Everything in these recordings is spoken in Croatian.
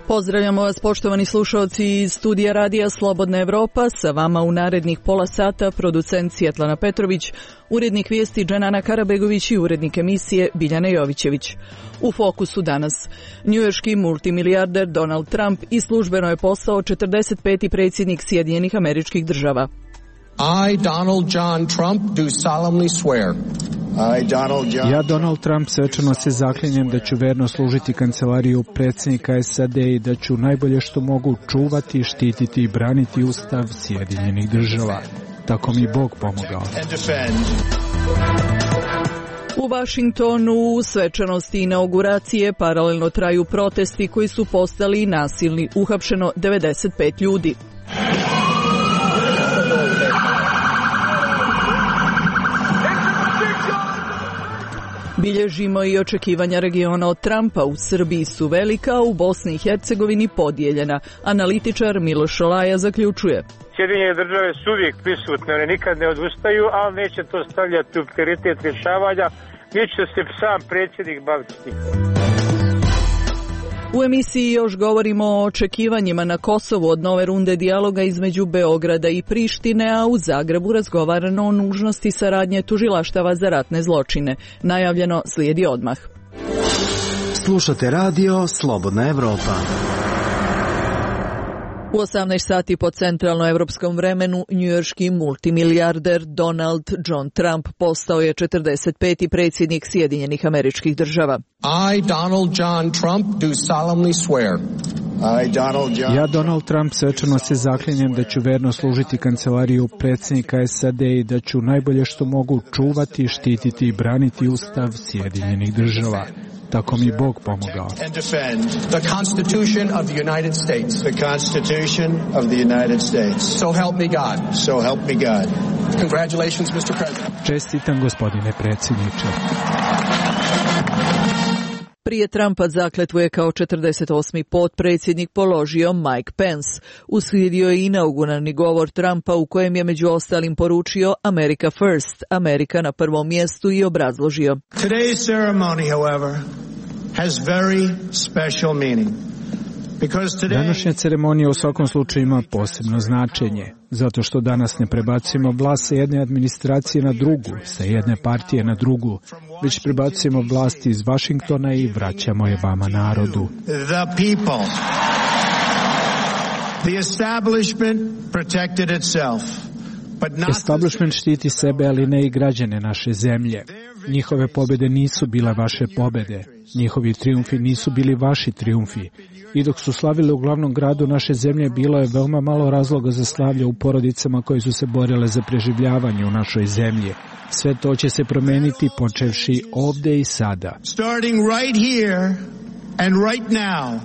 Pozdravljamo vas, poštovani slušalci iz studija Radija Slobodna Evropa. Sa vama u narednih pola sata producent Svjetlana Petrović, urednik vijesti Dženana Karabegović i urednik emisije Biljana Jovićević. U fokusu danas. Njujorški multimilijarder Donald Trump i službeno je postao 45. predsjednik Sjedinjenih Američkih Država. I, Donald John Trump, do solemnly swear. Ja, Donald Trump, svečano se zaklinjem da ću verno služiti kancelariju predsjednika SAD i da ću najbolje što mogu čuvati, štititi i braniti Ustav Sjedinjenih Država. Tako mi Bog pomogao. U Vašingtonu u svečanosti inauguracije paralelno traju protesti koji su postali nasilni. Uhapšeno 95 ljudi. Bilježimo i očekivanja regiona od Trumpa. U Srbiji su velika, a u Bosni i Hercegovini podijeljena. Analitičar Miloš Olaja zaključuje. Sjedinjene države su uvijek prisutne, one nikad ne odustaju, ali neće to stavljati u prioritet rješavanja, gdje će se sam predsjednik baviti s tim. U emisiji još govorimo o očekivanjima na Kosovu od nove runde dijaloga između Beograda i Prištine, a u Zagrebu razgovarano o nužnosti saradnje tužilaštava za ratne zločine. Najavljeno slijedi odmah. Slušate radio Slobodna Evropa. U 18 sati po centralnoevropskom vremenu njujorški multimilijarder Donald John Trump postao je 45. predsjednik Sjedinjenih Američkih Država. I, Donald John Trump, do solemnly swear. Ja, Donald Trump, svečano se zaklinjem da ću verno služiti kancelariju predsjednika SAD i da ću najbolje što mogu čuvati, štititi i braniti Ustav Sjedinjenih Država. Tako mi Bog pomogao. The Constitution of the United States. The Constitution of the United States. So help me God. So help me God. Congratulations, Mr. President. Čestitam, gospodine predsjedniče. Prije Trumpa zakletvu je kao 48. potpredsjednik položio Mike Pence. Uslijedio je inauguralni govor Trumpa u kojem je među ostalim poručio America First, Amerika na prvom mjestu, i obrazložio. Today's ceremony, however, has very special meaning. Današnja ceremonija u svakom slučaju ima posebno značenje, zato što danas ne prebacujemo vlast sa jedne administracije na drugu, sa jedne partije na drugu, već prebacujemo vlast iz Vašingtona i vraćamo je vama, narodu. The people. The establishment protected itself. Establishment štiti sebe, ali ne i građane naše zemlje. Njihove pobjede nisu bile vaše pobjede. Njihovi trijumfi nisu bili vaši trijumfi. I dok su slavili u glavnom gradu naše zemlje, bilo je veoma malo razloga za slavlje u porodicama koje su se borile za preživljavanje u našoj zemlji. Sve to će se promeniti počevši ovdje i sada. Starting right here and right now,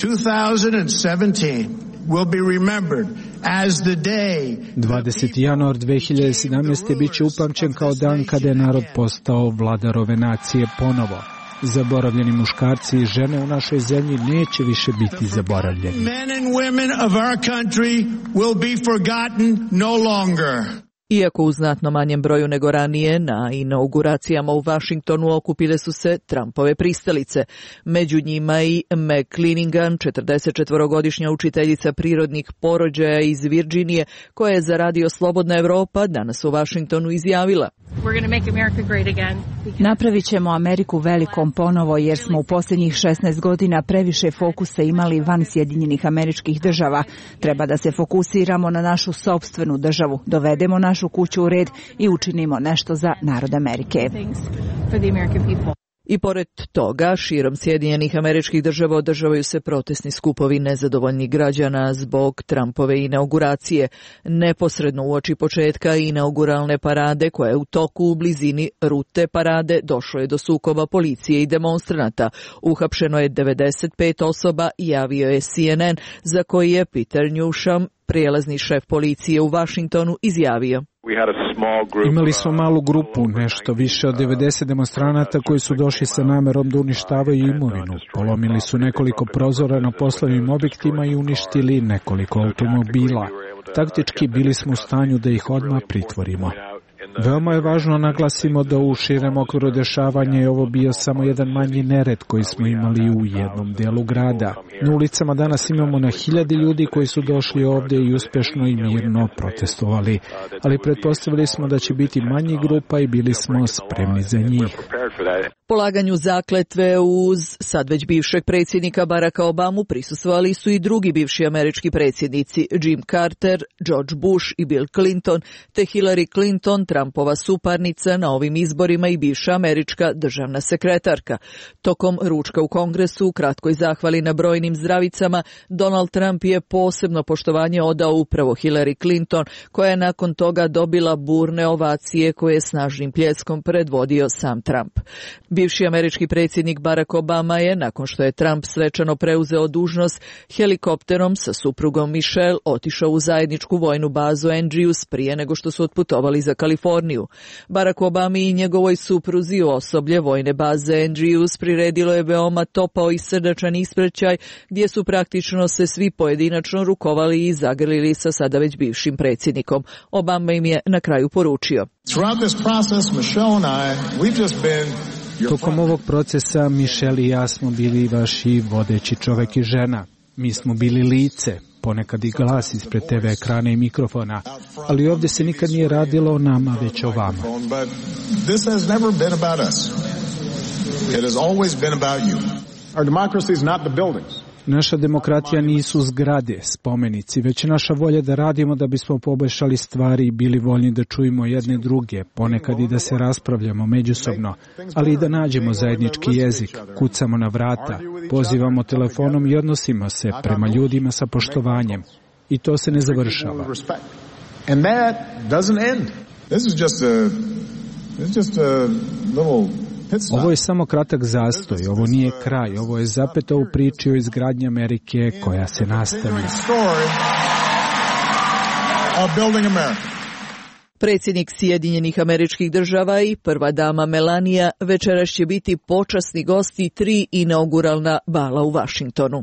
2017 will be remembered as the day. 20. januar 2017. bit će upamćen kao dan kada je narod postao vladar ove nacije ponovo. Zaboravljeni muškarci i žene u našoj zemlji neće više biti zaboravljeni. Men and women of our country will be forgotten no longer. Iako u znatno manjem broju nego ranije, na inauguracijama u Vašingtonu okupile su se Trumpove pristalice. Među njima i Meg Cleaningan, 44-godišnja učiteljica prirodnih porođaja iz Virginije, koja je za radio Slobodna Evropa danas u Vašingtonu izjavila. Napravit ćemo Ameriku velikom ponovo, jer smo u posljednjih 16 godina previše fokusa imali van Sjedinjenih Američkih Država. Treba da se fokusiramo na našu sopstvenu državu, dovedemo našu kuću u red i učinimo nešto za narod Amerike. I pored toga, širom Sjedinjenih Američkih Država održavaju se protestni skupovi nezadovoljnih građana zbog Trumpove inauguracije. Neposredno uoči početka inauguralne parade, koja je u toku u blizini rute parade, došlo je do sukoba policije i demonstranata. Uhapšeno je 95 osoba, javio je CNN, za koji je Peter Newsham, prijelazni šef policije u Vašingtonu, izjavio. Imali smo malu grupu, nešto više od 90 demonstranata koji su došli sa namerom da uništavaju imovinu. Polomili su nekoliko prozora na poslovnim objektima i uništili nekoliko automobila. Taktički bili smo u stanju da ih odmah pritvorimo. Veoma je važno naglasimo da u širem okviru dešavanja je ovo bio samo jedan manji nered koji smo imali u jednom delu grada. Na ulicama danas imamo na 1000 ljudi koji su došli ovde i uspešno i mirno protestovali, ali pretpostavili smo da će biti manji grupa i bili smo spremni za njih. Polaganju zakletve uz sad već bivšeg predsjednika Baracka Obamu prisustvovali su i drugi bivši američki predsjednici Jim Carter, George Bush i Bill Clinton, te Hillary Clinton, Trumpova suparnica na ovim izborima i bivša američka državna sekretarka. Tokom ručka u Kongresu, u kratkoj zahvali na brojnim zdravicama, Donald Trump je posebno poštovanje odao upravo Hillary Clinton, koja je nakon toga dobila burne ovacije koje je snažnim pljeskom predvodio sam Trump. Bivši američki predsjednik Barack Obama je, nakon što je Trump svečano preuzeo dužnost, helikopterom sa suprugom Michelle otišao u zajedničku vojnu bazu Andrews prije nego što su otputovali za Kaliforniju. Barack Obama i njegovoj supruzi osoblje vojne baze Andrews priredilo je veoma topao i srdačan ispraćaj gdje su praktično se svi pojedinačno rukovali i zagrlili sa sada već bivšim predsjednikom. Obama im je na kraju poručio: Tokom ovog procesa Michelle i ja smo bili vaši vodeći čovek i žena. Mi smo bili lice, ponekad i glas ispred TV ekrana i mikrofona, ali ovdje se nikad nije radilo o nama, već o vama. Naša demokratija nisu zgrade, spomenici, već je naša volja da radimo da bismo poboljšali stvari i bili voljni da čujemo jedne druge, ponekad i da se raspravljamo međusobno, ali i da nađemo zajednički jezik, kucamo na vrata, pozivamo telefonom i odnosimo se prema ljudima sa poštovanjem. I to se ne završava. Ovo je samo kratak zastoj, ovo nije kraj, ovo je zapeta u priči o izgradnji Amerike koja se nastavlja. Predsjednik Sjedinjenih Američkih Država i prva dama Melania večeras će biti počasni gosti 3 inauguralna bala u Vašingtonu.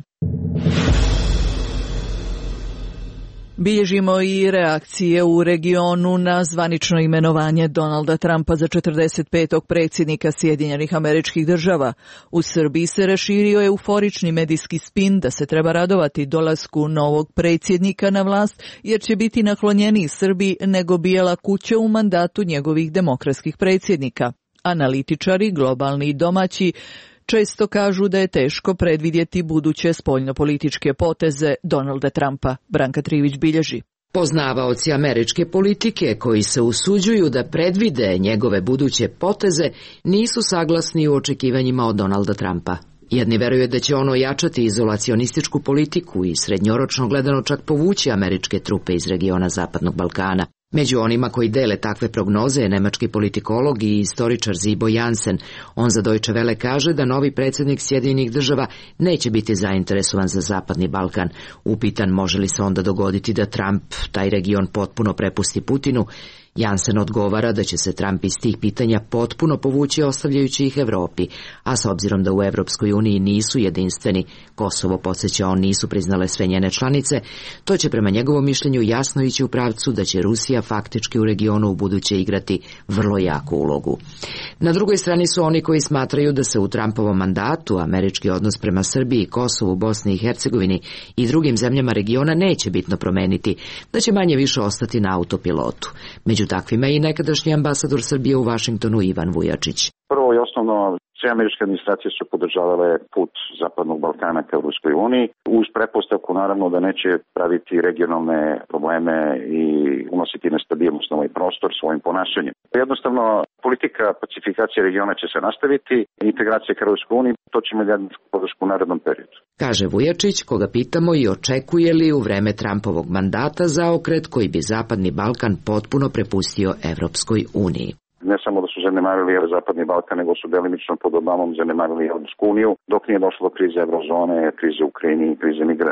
Bilježimo i reakcije u regionu na zvanično imenovanje Donalda Trumpa za 45. predsjednika Sjedinjenih Američkih Država. U Srbiji se raširio euforični medijski spin da se treba radovati dolasku novog predsjednika na vlast, jer će biti naklonjeniji Srbiji nego Bijela kuća u mandatu njegovih demokratskih predsjednika. Analitičari, globalni i domaći, često kažu da je teško predvidjeti buduće spoljnopolitičke poteze Donalda Trumpa. Branka Trivić bilježi. Poznavaoci američke politike koji se usuđuju da predvide njegove buduće poteze nisu saglasni u očekivanjima od Donalda Trumpa. Jedni veruju da će on ojačati izolacionističku politiku i srednjoročno gledano čak povući američke trupe iz regiona Zapadnog Balkana. Među onima koji dele takve prognoze je nemački politikolog i istoričar Zibo Jansen. On za Deutsche Welle kaže da novi predsjednik Sjedinjenih Država neće biti zainteresovan za Zapadni Balkan. Upitan može li se onda dogoditi da Trump taj region potpuno prepusti Putinu, Jansen odgovara da će se Trump iz tih pitanja potpuno povući ostavljajući ih Evropi, a s obzirom da u Evropskoj uniji nisu jedinstveni, Kosovo, podsjeća on, nisu priznale sve njene članice, to će prema njegovom mišljenju jasno ići u pravcu da će Rusija faktički u regionu u buduće igrati vrlo jaku ulogu. Na drugoj strani su oni koji smatraju da se u Trumpovom mandatu američki odnos prema Srbiji, Kosovu, Bosni i Hercegovini i drugim zemljama regiona neće bitno promeniti, da će manje više ostati na autopilotu. Među takvima i nekadašnji ambasador Srbije u Vašingtonu Ivan Vujačić. Prvo i osnovno, sve američke administracije su podržavale put Zapadnog Balkana ka Ruskoj uniji, uz pretpostavku naravno da neće praviti regionalne probleme i unositi nestabilnost na ovaj prostor svojim ponašanjem. Jednostavno, politika pacifikacije regiona će se nastaviti, integracija ka Ruskoj uniji, to ćemo dati podršku u narednom periodu. Kaže Vujačić, koga pitamo i očekuje li u vreme Trumpovog mandata zaokret koji bi Zapadni Balkan potpuno prepustio Evropskoj uniji. Ne samo da su zanemarili Zapadni Balkan, nego su delimično pod Obamom zanemarili Evropsku uniju, dok nije došlo do krize Eurozone, krize u Ukrajini i krize migranata.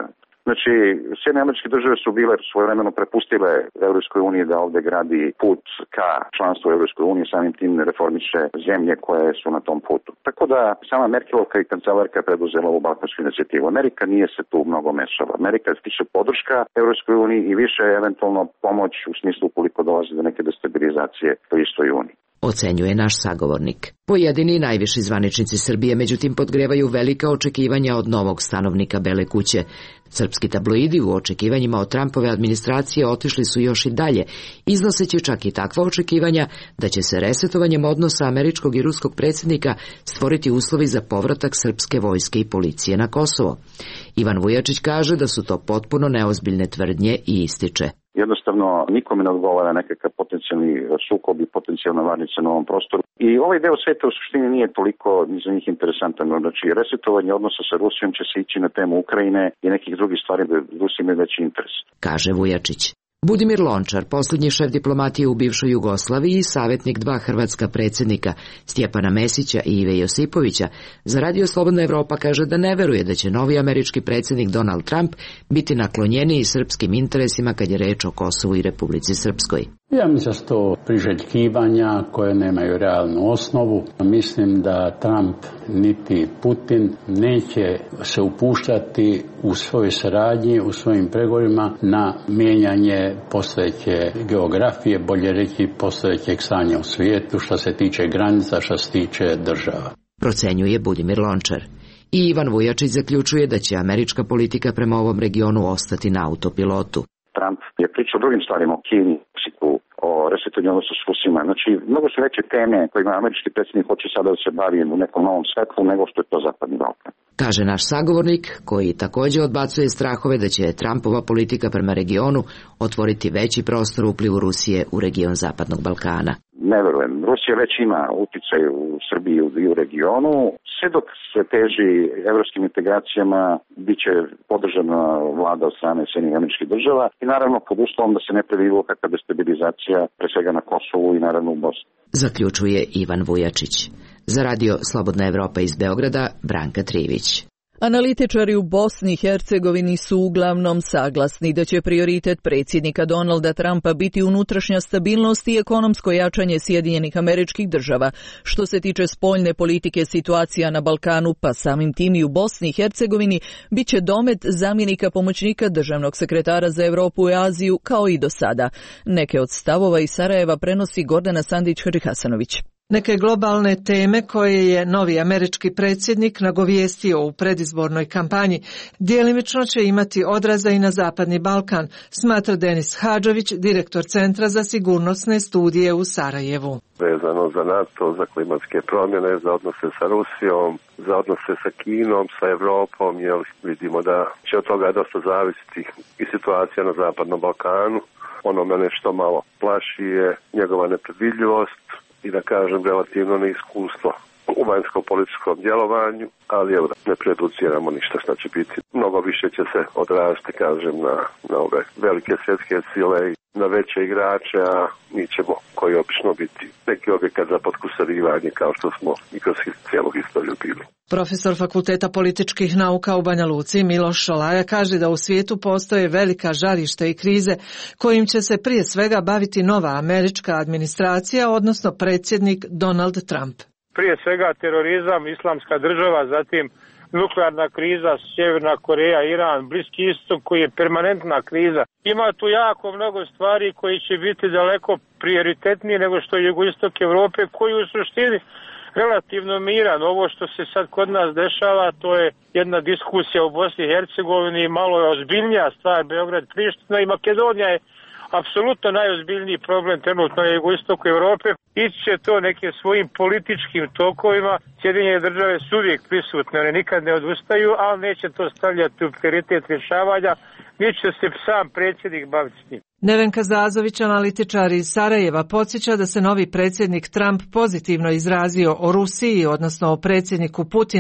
Znači, Sjedinjene Američke Države su bile svojevremeno prepustile Evropskoj uniji da ovde gradi put ka članstvu Evropskoj uniji, samim tim reformiše zemlje koje su na tom putu. Tako da sama Merkelovka i kancelarka je preduzela ovu balkansku inicijativu. Amerika nije se tu mnogo mešala. Amerika je više podrška Evropskoj uniji i više eventualno pomoć u smislu koliko dolazi do neke destabilizacije u istoj uniji. Ocenjuje naš sagovornik. Pojedini najviši zvaničnici Srbije međutim podgrevaju velika očekivanja od novog stanovnika Bele kuće. Srpski tabloidi u očekivanjima od Trumpove administracije otišli su još i dalje, iznoseći čak i takva očekivanja da će se resetovanjem odnosa američkog i ruskog predsjednika stvoriti uslovi za povratak srpske vojske i policije na Kosovo. Ivan Vujačić kaže da su to potpuno neozbiljne tvrdnje i ističe: Jednostavno, nikome ne odgovara nekakav potencijalni sukob i potencijalna varnica na ovom prostoru. I ovaj deo sveta u suštini nije toliko za njih interesantan. Znači, resetovanje odnosa sa Rusijom će se ići na temu Ukrajine i nekih drugih stvari da Rusija ima veći interes. Kaže Vujačić. Budimir Lončar, posljednji šef diplomatije u bivšoj Jugoslaviji i savjetnik dva hrvatska predsjednika, Stjepana Mesića i Ive Josipovića, za Radio Slobodna Evropa kaže da ne veruje da će novi američki predsjednik Donald Trump biti naklonjeniji srpskim interesima kad je reč o Kosovu i Republici Srpskoj. Ja mislim da su to priželjkivanja koje nemaju realnu osnovu. Mislim da Trump niti Putin neće se upuštati u svojoj saradnji, u svojim pregovorima na mijenjanje postojeće geografije, bolje reći postojećeg stanja u svijetu što se tiče granica, što se tiče država. Procenjuje Budimir Lončar. I Ivan Vujačić zaključuje da će američka politika prema ovom regionu ostati na autopilotu. Trump je pričao o drugim stvarima, o Kini, Meksiku, o resetovanju odnosa s Rusima. Znači, mnogo su veće teme kojima američki predsjednik hoće sada da se bavi u nekom novom svetlu nego što je to Zapadni Balkan. Kaže naš sagovornik, koji također odbacuje strahove da će Trumpova politika prema regionu otvoriti veći prostor uplivu Rusije u region Zapadnog Balkana. Ne verujem. Rusija već ima uticaj u Srbiji i u regionu. Sve dok se teži evropskim integracijama, bit će podržana vlada od strane Sjedinjenih Američkih Država i naravno pod uslovom da se ne pravi bilo kakva destabilizacija, pre svega na Kosovu i naravno u Bosni. Zaključuje Ivan Vujačić. Za Radio Slobodna Evropa iz Beograda, Branka Trivić. Analitičari u Bosni i Hercegovini su uglavnom saglasni da će prioritet predsjednika Donalda Trumpa biti unutrašnja stabilnost i ekonomsko jačanje Sjedinjenih Američkih Država. Što se tiče spoljne politike, situacija na Balkanu, pa samim tim i u Bosni i Hercegovini, bit će domet zamjenika pomoćnika državnog sekretara za Europu i Aziju kao i do sada. Neke od stavova iz Sarajeva prenosi Gordana Sandić-Hadžihasanović. Neke globalne teme koje je novi američki predsjednik nagovijestio u predizbornoj kampanji djelimično će imati odraza i na Zapadni Balkan, smatra Denis Hadžović, direktor Centra za sigurnosne studije u Sarajevu. Vezano za NATO, za klimatske promjene, za odnose sa Rusijom, za odnose sa Kinom, sa Evropom, jer vidimo da će od toga dosta zavisiti i situacija na Zapadnom Balkanu. Ono mene što malo plaši je njegova nepredvidljivost i da kažem relativno neiskustvo u vanjsko-političkom djelovanju, ali evo ne prejudiciramo ništa što će biti. Mnogo više će se odraziti, kažem, na ove velike svjetske sile i na veće igrače, a mi ćemo koji obično biti neki objekat za potkusurivanje kao što smo i kroz cijelu historiju bili. Profesor Fakulteta političkih nauka u Banja Luci Miloš Šolaja kaže da u svijetu postoje velika žarišta i krize kojim će se prije svega baviti nova američka administracija, odnosno predsjednik Donald Trump. Prije svega terorizam, islamska država, zatim nuklearna kriza, Sjeverna Koreja, Iran, Bliski istok koji je permanentna kriza. Ima tu jako mnogo stvari koji će biti daleko prioritetniji nego što je jugoistok Europe, koji u suštini relativno miran. Ovo što se sad kod nas dešava, to je jedna diskusija u Bosni i Hercegovini, malo je ozbiljnija stvar, Beograd, Priština i Makedonija je apsolutno najozbiljniji problem trenutno je jugoistoku Europe. Ići će to nekim svojim političkim tokovima. Sjedinjene države su uvijek prisutne, one nikad ne odustaju, ali neće to stavljati u prioritet rješavanja, niti će se sam predsjednik baviti s njim. Nevenka Zazović, analitičar iz Sarajeva, podsjeća da se novi predsjednik Trump pozitivno izrazio o Rusiji, odnosno o predsjedniku Putinu,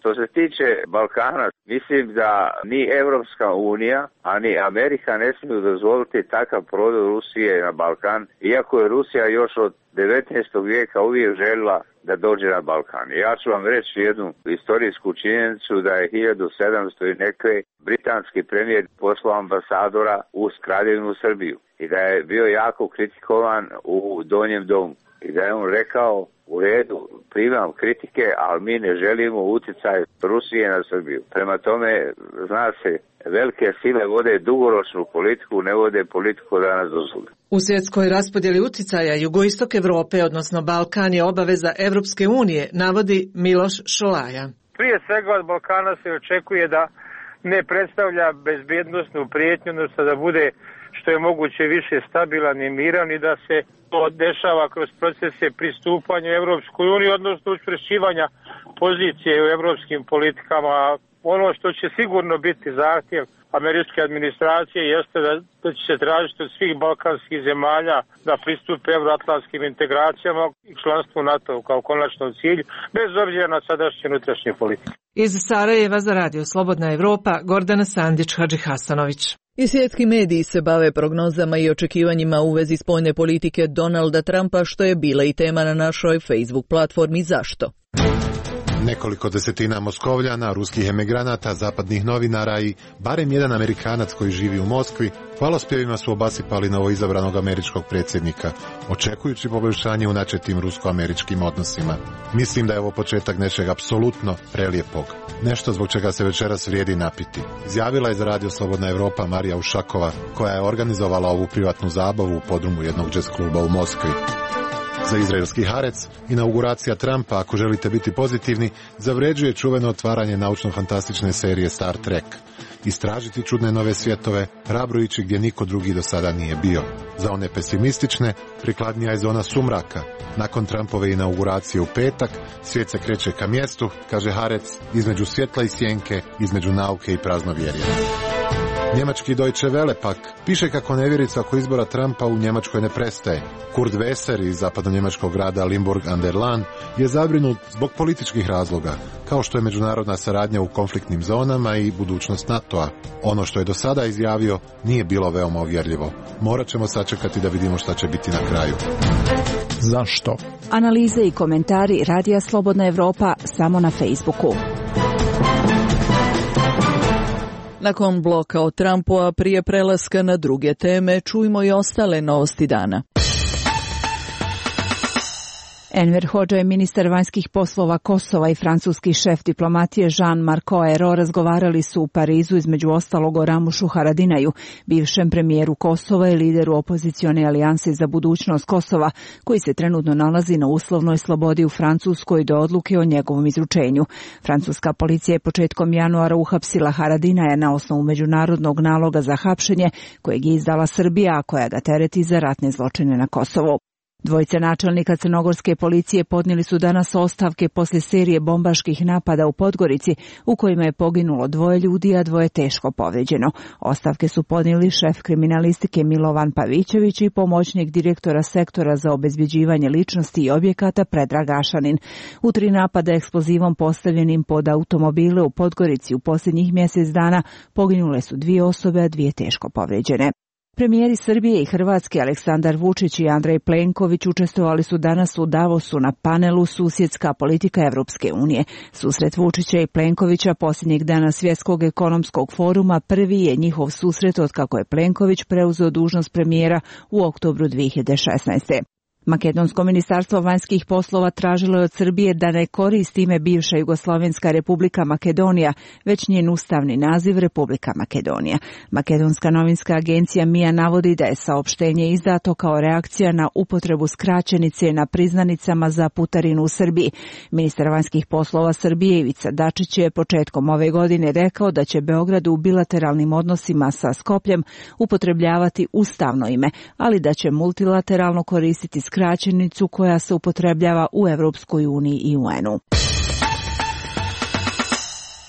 Što se tiče Balkana, mislim da ni Evropska unija, a ni Amerika ne smiju dozvoliti takav prodor Rusije na Balkan, iako je Rusija još od 19. vijeka uvijek željela da dođe na Balkan. Ja ću vam reći jednu istorijsku činjenicu da je 1700 i neke britanski premijer poslao ambasadora u Kraljevinu Srbiju i da je bio jako kritikovan u Donjem domu i da je on rekao: u redu, primam kritike, ali mi ne želimo utjecaj Rusije na Srbiju. Prema tome, zna se, velike sile vode dugoročnu politiku, ne vode politiku danas do sutra. U svjetskoj raspodjeli utjecaja jugoistok Evrope, odnosno Balkan, je obaveza Evropske unije, navodi Miloš Šolaja. Prije svega od Balkana se očekuje da ne predstavlja bezbjednosnu prijetnju, odnosno da bude što je moguće više stabilan i miran i da se to dešava kroz procese pristupanja Evropskoj uniji, odnosno učvršćivanja pozicije u evropskim politikama. Ono što će sigurno biti zahtjev američke administracije jeste da će se tražiti od svih balkanskih zemalja da pristupe euroatlantskim integracijama i članstvu NATO kao konačnom cilju, bez obzira na sadašnje unutrašnje politike. Iz Sarajeva za Radio Slobodna Evropa, Gordana Sandić, Hadži Hasanović. I svjetski mediji se bave prognozama i očekivanjima u vezi spoljne politike Donalda Trumpa, što je bila i tema na našoj Facebook platformi Zašto? Nekoliko desetina Moskovljana, ruskih emigranata, zapadnih novinara i barem jedan Amerikanac koji živi u Moskvi hvalospjevima su obasipali novoizabranog američkog predsjednika, očekujući poboljšanje u načetim rusko-američkim odnosima. Mislim da je ovo početak nečeg apsolutno prelijepog. Nešto zbog čega se večeras vrijedi napiti. Izjavila je za Radio Slobodna Evropa Marija Ušakova, koja je organizovala ovu privatnu zabavu u podrumu jednog jazz kluba u Moskvi. Za izraelski Harec, inauguracija Trumpa, ako želite biti pozitivni, zavređuje čuveno otvaranje naučno-fantastične serije Star Trek. Istražiti čudne nove svjetove, hrabro ići gdje niko drugi do sada nije bio. Za one pesimistične, prikladnija je zona sumraka. Nakon Trumpove inauguracije u petak, svijet se kreće ka mjestu, kaže Harec, između svjetla i sjenke, između nauke i praznovjerja. Njemački Deutsche Welle pak piše kako nevjerica oko izbora Trumpa u Njemačkoj ne prestaje. Kurt Wesser iz zapadno-njemačkog grada Limburg an der Lahn je zabrinut zbog političkih razloga, kao što je međunarodna saradnja u konfliktnim zonama i budućnost NATO-a. Ono što je do sada izjavio nije bilo veoma uvjerljivo. Morat ćemo sačekati da vidimo šta će biti na kraju. Zašto? Analize i komentari Radija Slobodna Evropa samo na Facebooku. Nakon bloka o Trumpu, a prije prelaska na druge teme, čujmo i ostale novosti dana. Enver Hodža je ministar vanjskih poslova Kosova i francuski šef diplomatije Jean-Marc Ayrault razgovarali su u Parizu između ostalog o Ramušu Haradinaju, bivšem premijeru Kosova i lideru opozicione alijanse za budućnost Kosova, koji se trenutno nalazi na uslovnoj slobodi u Francuskoj do odluke o njegovom izručenju. Francuska policija je početkom januara uhapsila Haradinaja na osnovu međunarodnog naloga za hapšenje kojeg je izdala Srbija, a koja ga tereti za ratne zločine na Kosovu. Dvojica načelnika crnogorske policije podnijeli su danas ostavke poslije serije bombaških napada u Podgorici, u kojima je poginulo 2 ljudi, a 2 teško povrijeđeno. Ostavke su podnijeli šef kriminalistike Milovan Pavićević i pomoćnik direktora sektora za obezbjeđivanje ličnosti i objekata Predrag Ašanin. U 3 napada eksplozivom postavljenim pod automobile u Podgorici u posljednjih mjesec dana poginule su 2 osobe, a 2 teško povrijeđene. Premijeri Srbije i Hrvatske Aleksandar Vučić i Andrej Plenković učestvovali su danas u Davosu na panelu Susjedska politika Evropske unije. Susret Vučića i Plenkovića posljednjeg dana Svjetskog ekonomskog foruma prvi je njihov susret od kako je Plenković preuzeo dužnost premijera u oktobru 2016. Makedonsko ministarstvo vanjskih poslova tražilo je od Srbije da ne koristi ime bivša Jugoslovenska republika Makedonija, već njen ustavni naziv Republika Makedonija. Makedonska novinska agencija MIA navodi da je saopštenje izdato kao reakcija na upotrebu skraćenice na priznanicama za putarinu u Srbiji. Ministar vanjskih poslova Srbije Ivica Dačić je početkom ove godine rekao da će Beograd u bilateralnim odnosima sa Skopljem upotrebljavati ustavno ime, ali da će multilateralno koristiti skraćenicu koja se upotrebljava u Evropskoj uniji i UN-u.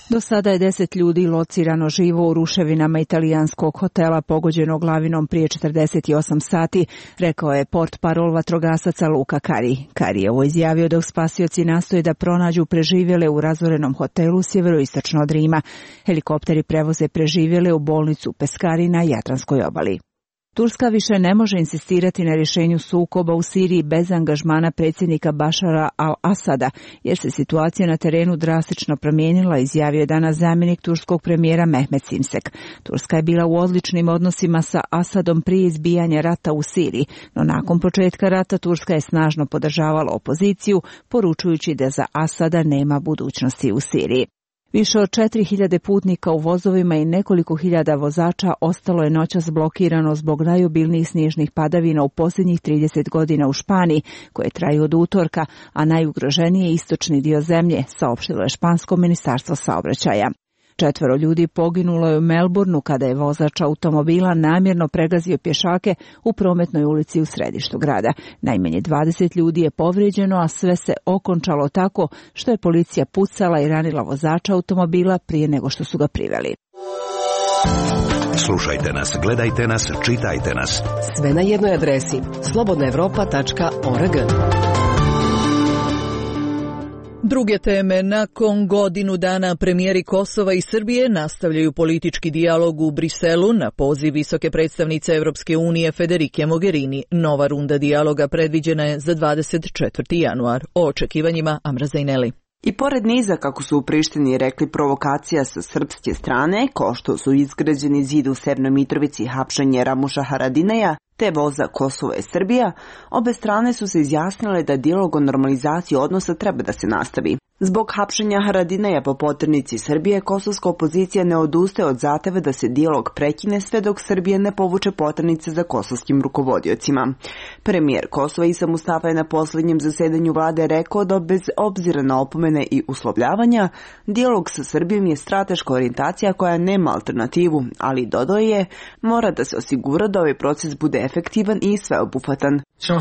Do sada je 10 ljudi locirano živo u ruševinama italijanskog hotela pogođenog lavinom prije 48 sati, rekao je portparol vatrogasaca Luka Kari. Kari je ovo izjavio dok spasioci nastoje da pronađu preživjele u razorenom hotelu sjeveroistočno od Rima. Helikopteri prevoze preživjele u bolnicu Peskari na Jadranskoj obali. Turska više ne može insistirati na rješenju sukoba u Siriji bez angažmana predsjednika Bašara al-Asada, jer se situacija na terenu drastično promijenila, izjavio je danas zamjenik turskog premijera Mehmet Simsek. Turska je bila u odličnim odnosima sa Asadom prije izbijanja rata u Siriji, no nakon početka rata Turska je snažno podržavala opoziciju, poručujući da za Asada nema budućnosti u Siriji. Više od 4.000 putnika u vozovima i nekoliko hiljada vozača ostalo je noćas blokirano zbog najobilnijih snježnih padavina u posljednjih 30 godina u Španiji, koje traju od utorka, a najugroženiji je istočni dio zemlje, saopštilo je špansko ministarstvo saobraćaja. 4 ljudi poginulo je u Melbourneu kada je vozač automobila namjerno pregazio pješake u prometnoj ulici u središtu grada. Najmanje 20 ljudi je povrijeđeno, a sve se okončalo tako što je policija pucala i ranila vozača automobila prije nego što su ga priveli. Slušajte nas, gledajte nas, čitajte nas. Sve na jednoj adresi slobodnaevropa.org. Druge teme. Nakon godinu dana premijeri Kosova i Srbije nastavljaju politički dijalog u Briselu na poziv visoke predstavnice Europske unije Federike Mogherini. Nova runda dijaloga predviđena je za 24. januar. O očekivanjima Amra Zajneli. I pored niza, kako su u Prištini rekli, provokacija sa srpske strane, kao što su izgrađeni zid u Severnoj Mitrovici, hapšenje Ramuša Haradinaja, te voza Kosova i Srbija, obe strane su se izjasnile da dijalog o normalizaciji odnosa treba da se nastavi. Zbog hapšenja Haradinaja po poternici Srbije, kosovska opozicija ne odustaje od zahteva da se dijalog prekine sve dok Srbija ne povuče poternice za kosovskim rukovodiocima. Premijer Kosova Isa Mustafa je na posljednjem zasedanju vlade rekao da bez obzira na opomene i uslovljavanja, dijalog sa Srbijom je strateška orijentacija koja nema alternativu, ali dodao je, mora da se osigura da ovaj proces bude efektivan i sveobuhvatan.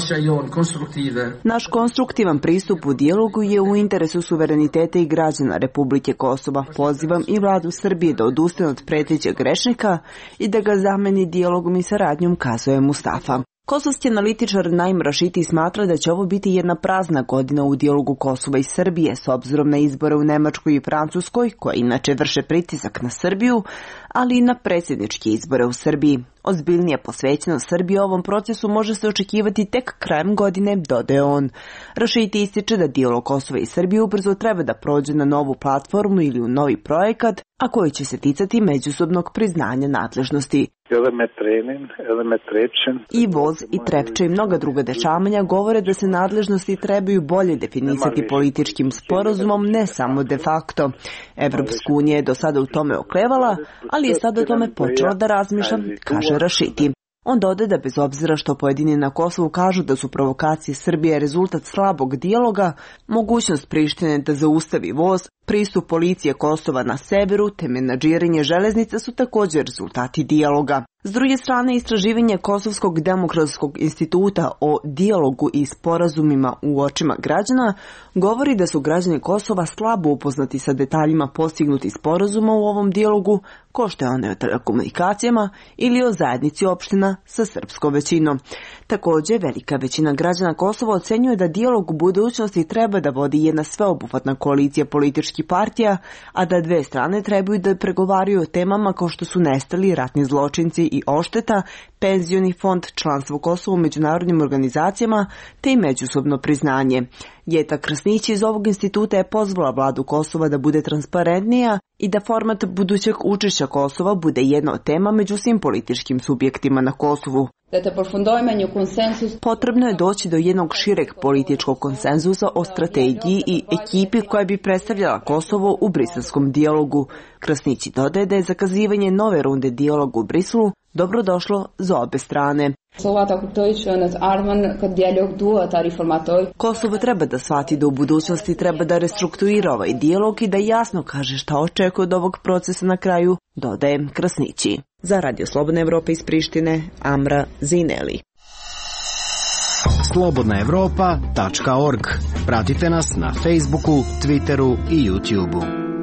Naš konstruktivan pristup u dijalogu je u interesu suvereniteta i građana Republike Kosova. Pozivam i vladu Srbije da odustane od pretećeg grešnika i da ga zameni dijalogom i saradnjom, kazuje Mustafa. Kosovski analitičar Naim Rašiti smatra da će ovo biti jedna prazna godina u dijalogu Kosova i Srbije s obzirom na izbore u Nemačkoj i Francuskoj, koje inače vrše pritisak na Srbiju, ali i na predsjedničke izbore u Srbiji. Ozbiljnija posvećenost Srbije ovom procesu može se očekivati tek krajem godine, dodaje on. Rašiti ističe da dijalog Kosova i Srbije ubrzo treba da prođe na novu platformu ili u novi projekat, a koji će se ticati međusobnog priznanja nadležnosti. I voz i Trepča i mnoga druga dešavanja govore da se nadležnosti trebaju bolje definisati političkim sporazumom, ne samo de facto. Evropska unija je do sada u tome oklevala, ali je sada o tome počela da razmišlja, kaže Rašiti. On dodaje da bez obzira što pojedini na Kosovu kažu da su provokacije Srbije rezultat slabog dijaloga, mogućnost Prištine da zaustavi voz, pristup policije Kosova na severu te menadžiranje železnica su također rezultati dijaloga. S druge strane, istraživanje Kosovskog demokratskog instituta o dijalogu i sporazumima u očima građana govori da su građani Kosova slabo upoznati sa detaljima postignutih sporazuma u ovom dijalogu, kao što je one o telekomunikacijama ili o zajednici opština sa srpskom većinom. Također, velika većina građana Kosova ocenjuje da dijalog u budućnosti treba da vodi jedna sveobuhvatna koalicija političkih partija, a da dve strane trebaju da pregovaraju o temama kao što su nestali ratni zločinci i ošteta, penzioni fond, članstvo Kosova u međunarodnim organizacijama te i međusobno priznanje. Jeta Krasnić iz ovog instituta je pozvala vladu Kosova da bude transparentnija i da format budućeg učešća Kosova bude jedna od tema među svim političkim subjektima na Kosovu. Potrebno je doći do jednog šireg političkog konsenzusa o strategiji i ekipi koja bi predstavljala Kosovo u briselskom dijalogu. Krasnić dodaje da je zakazivanje nove runde dijaloga u Briselu dobrodošlo za obe strane. Kosovo treba da shvati da u budućnosti treba da restrukturira ovaj dijalog i da jasno kaže šta očekuje od ovog procesa na kraju, dodaje Krasnići. Za Radio Slobodna Evropa iz Prištine, Amra Zineli. slobodnaevropa.org. Pratite nas na Facebooku, Twitteru i YouTubeu.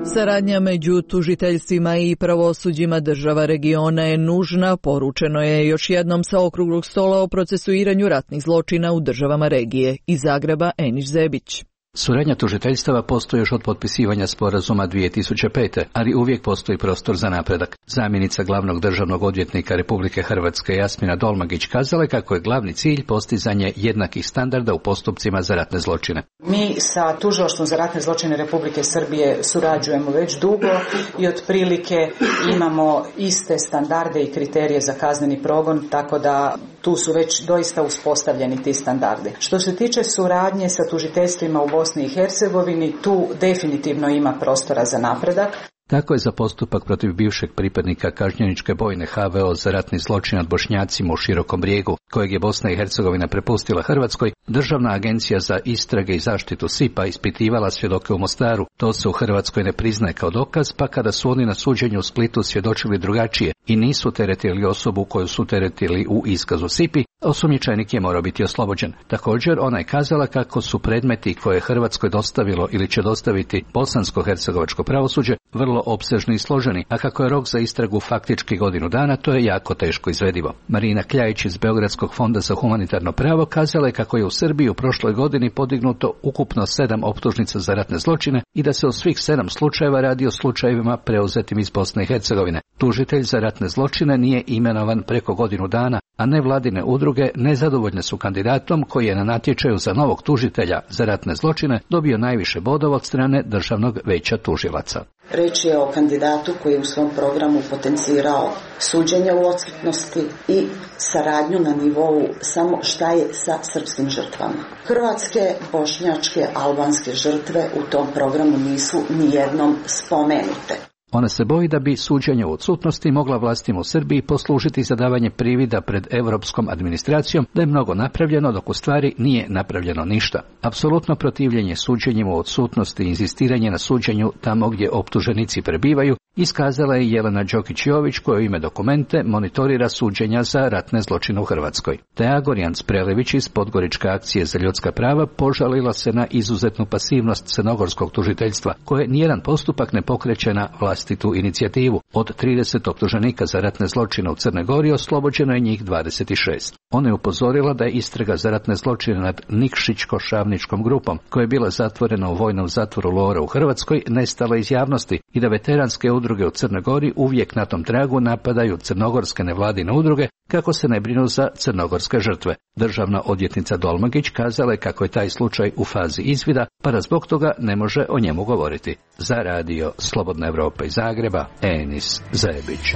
Saradnja među tužiteljstvima i pravosuđima država regiona je nužna, poručeno je još jednom sa okruglog stola o procesuiranju ratnih zločina u državama regije. Iz Zagreba, Eniš Zebić. Suradnja tužiteljstava postoji još od potpisivanja sporazuma 2005. ali uvijek postoji prostor za napredak. Zamjenica glavnog državnog odvjetnika Republike Hrvatske Jasmina Dolmagić kazala je kako je glavni cilj postizanje jednakih standarda u postupcima za ratne zločine. Mi sa Tužilaštvom za ratne zločine Republike Srbije surađujemo već dugo i otprilike imamo iste standarde i kriterije za kazneni progon, tako da tu su već doista uspostavljeni ti standardi. Što se tiče suradnje sa tužiteljstvima u Bosni i Hercegovini, tu definitivno ima prostora za napredak. Tako je za postupak protiv bivšeg pripadnika kažnjeničke bojne HVO za ratni zločin nad Bošnjacima u Širokom Brijegu, kojeg je Bosna i Hercegovina prepustila Hrvatskoj, Državna agencija za istrage i zaštitu SIP-a ispitivala svjedoke u Mostaru. To se u Hrvatskoj ne priznaje kao dokaz, pa kada su oni na suđenju u Splitu svjedočili drugačije i nisu teretili osobu koju su teretili u iskazu SIP-i, osumnjičenik je morao biti oslobođen. Također, ona je kazala kako su predmeti koje je Hrvatskoj dostavilo ili će dostaviti bosansko-hercegovačko pravosuđe vrlo opsežni i složeni, a kako je rok za istragu faktički godinu dana, to je jako teško izvedivo. Marina Kljajić iz Beogradskog fonda za humanitarno pravo kazala je kako je u Srbiji u prošloj godini podignuto ukupno 7 optužnica za ratne zločine i da se u svih 7 slučajeva radi o slučajevima preuzetim iz Bosne i Hercegovine. Tužitelj za ratne zločine nije imenovan preko godinu dana, a nevladine udruge nezadovoljne su kandidatom koji je na natječaju za novog tužitelja za ratne zločine dobio najviše bodova od strane Državnog veća tužilaca. Reč je o kandidatu koji je u svom programu potencirao suđenje u odsutnosti i saradnju na nivou samo šta je sa srpskim žrtvama. Hrvatske, bošnjačke, albanske žrtve u tom programu nisu nijednom spomenute. Ona se boji da bi suđenje u odsutnosti mogla vlastima u Srbiji poslužiti za davanje privida pred europskom administracijom da je mnogo napravljeno, dok u stvari nije napravljeno ništa. Apsolutno protivljenje suđenjima u odsutnosti i inzistiranje na suđenju tamo gdje optuženici prebivaju iskazala je Jelena Đokić-Jović koja u ime dokumente monitorira suđenja za ratne zločine u Hrvatskoj. Teja Gorjanc-Prelević iz Podgoričke akcije za ljudska prava požalila se na izuzetnu pasivnost crnogorskog tužiteljstva koje nijedan postupak ne pokreće na vlastitu inicijativu. Od 30 optuženika za ratne zločine u Crnoj Gori oslobođeno je njih 26. Ona je upozorila da je istraga za ratne zločine nad Nikšićko-Šavničkom grupom, koja je bila zatvorena u vojnom zatvoru Lora u Hrvatskoj, nestala iz javnosti i da veteranske udruge u Crnoj Gori uvijek na tom tragu napadaju crnogorske nevladine udruge kako se ne brinu za crnogorske žrtve. Državna odvjetnica Dolmagić kazala je kako je taj slučaj u fazi izvida, pa da zbog toga ne može o njemu govoriti. Za radio Slobodna Evropa iz Zagreba, Enis Zebić.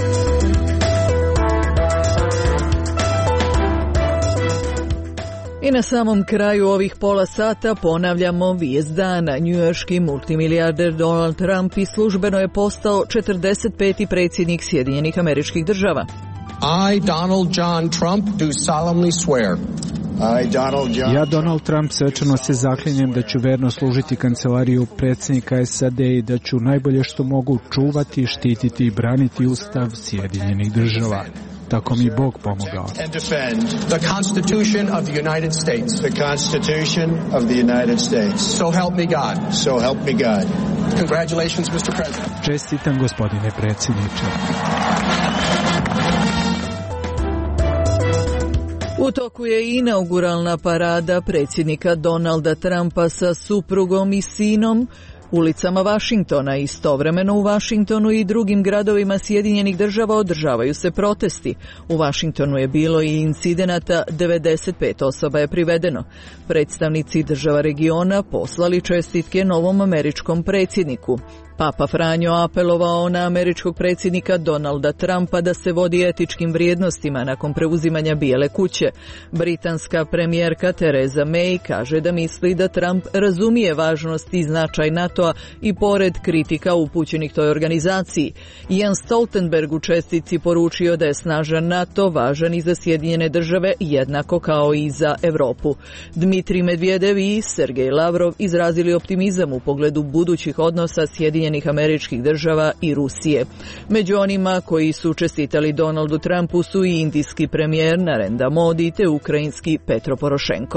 I na samom kraju ovih pola sata ponavljamo vijest dana. Njujorški multimilijarder Donald Trump i službeno je postao 45. predsjednik Sjedinjenih Američkih Država. I, Donald John Trump, do solemnly swear. Ja, Donald Trump, svečano se zaklinjem da ću verno služiti kancelariju predsjednika SAD i da ću najbolje što mogu čuvati, štititi i braniti Ustav Sjedinjenih Država. Tako mi Bog pomogao. And defend the Constitution of the United States. The Constitution of the United States. So help me God. So help me God. Congratulations, Mr. President. Čestitam, gospodine predsjedniče. U toku je inauguralna parada predsjednika Donalda Trumpa sa suprugom i sinom ulicama Vašingtona. Istovremeno u Vašingtonu i drugim gradovima Sjedinjenih Država održavaju se protesti. U Vašingtonu je bilo i incidenata, 95 osoba je privedeno. Predstavnici država regiona poslali čestitke novom američkom predsjedniku. Papa Franjo apelovao na američkog predsjednika Donalda Trumpa da se vodi etičkim vrijednostima nakon preuzimanja Bijele kuće. Britanska premijerka Theresa May kaže da misli da Trump razumije važnost i značaj NATO-a i pored kritika upućenih toj organizaciji. Jens Stoltenberg u čestitci poručio da je snažan NATO važan i za Sjedinjene Države jednako kao i za Europu. Dmitrij Medvedev i Sergej Lavrov izrazili optimizam u pogledu budućih odnosa Sjedinjenih Američkih Država i Rusije. Među onima koji su čestitali Donaldu Trumpu su i indijski premijer Narendra Modi te ukrajinski Petro Porošenko.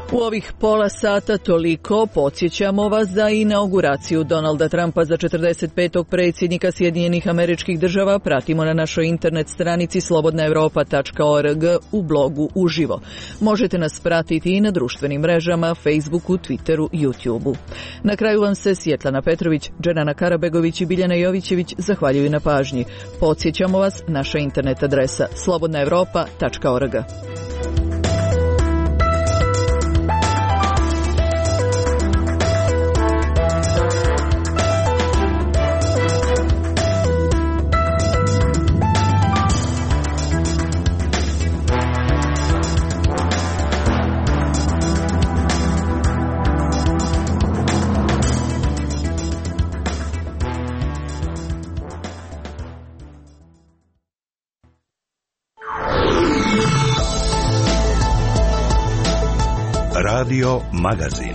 U ovih pola sata toliko podsjećamo vas da inauguraciju Donalda Trumpa za 45. predsjednika Sjedinjenih Američkih Država pratimo na našoj internet stranici slobodnaevropa.org u blogu uživo. Možete nas pratiti i na društvenim mrežama, Facebooku, Twitteru, YouTubeu. Na kraju vam se Svjetlana Petrović, Dženana Karabegović i Biljana Jovićević zahvaljuju na pažnji. Podsjećamo vas, naša internet adresa slobodnaevropa.org. Radio Magazin.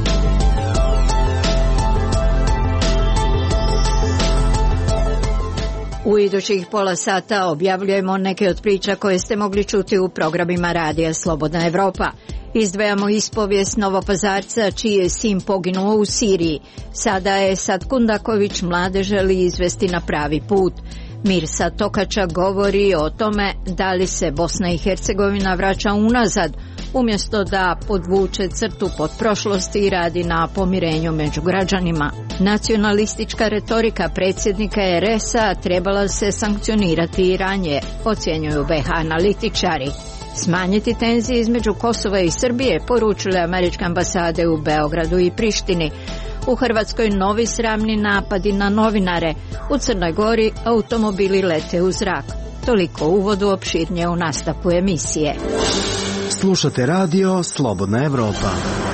U idućih pola sata objavljujemo neke od priča koje ste mogli čuti u programima Radija Slobodna Evropa. Izdvajamo ispovijest Novopazarca čiji je sin poginuo u Siriji. Sada je Esad Kundaković mlade želi izvesti na pravi put. Mirsa Tokača govori o tome da li se Bosna i Hercegovina vraća unazad, umjesto da podvuče crtu pod prošlosti i radi na pomirenju među građanima. Nacionalistička retorika predsjednika RS-a trebala se sankcionirati i ranije, ocjenjuju BH analitičari. Smanjiti tenzije između Kosova i Srbije, poručile američke ambasade u Beogradu i Prištini. U Hrvatskoj novi sramni napadi na novinare. U Crnoj Gori automobili lete u zrak. Toliko uvodu, opširnije u nastavku emisije. Slušate radio Slobodna Evropa.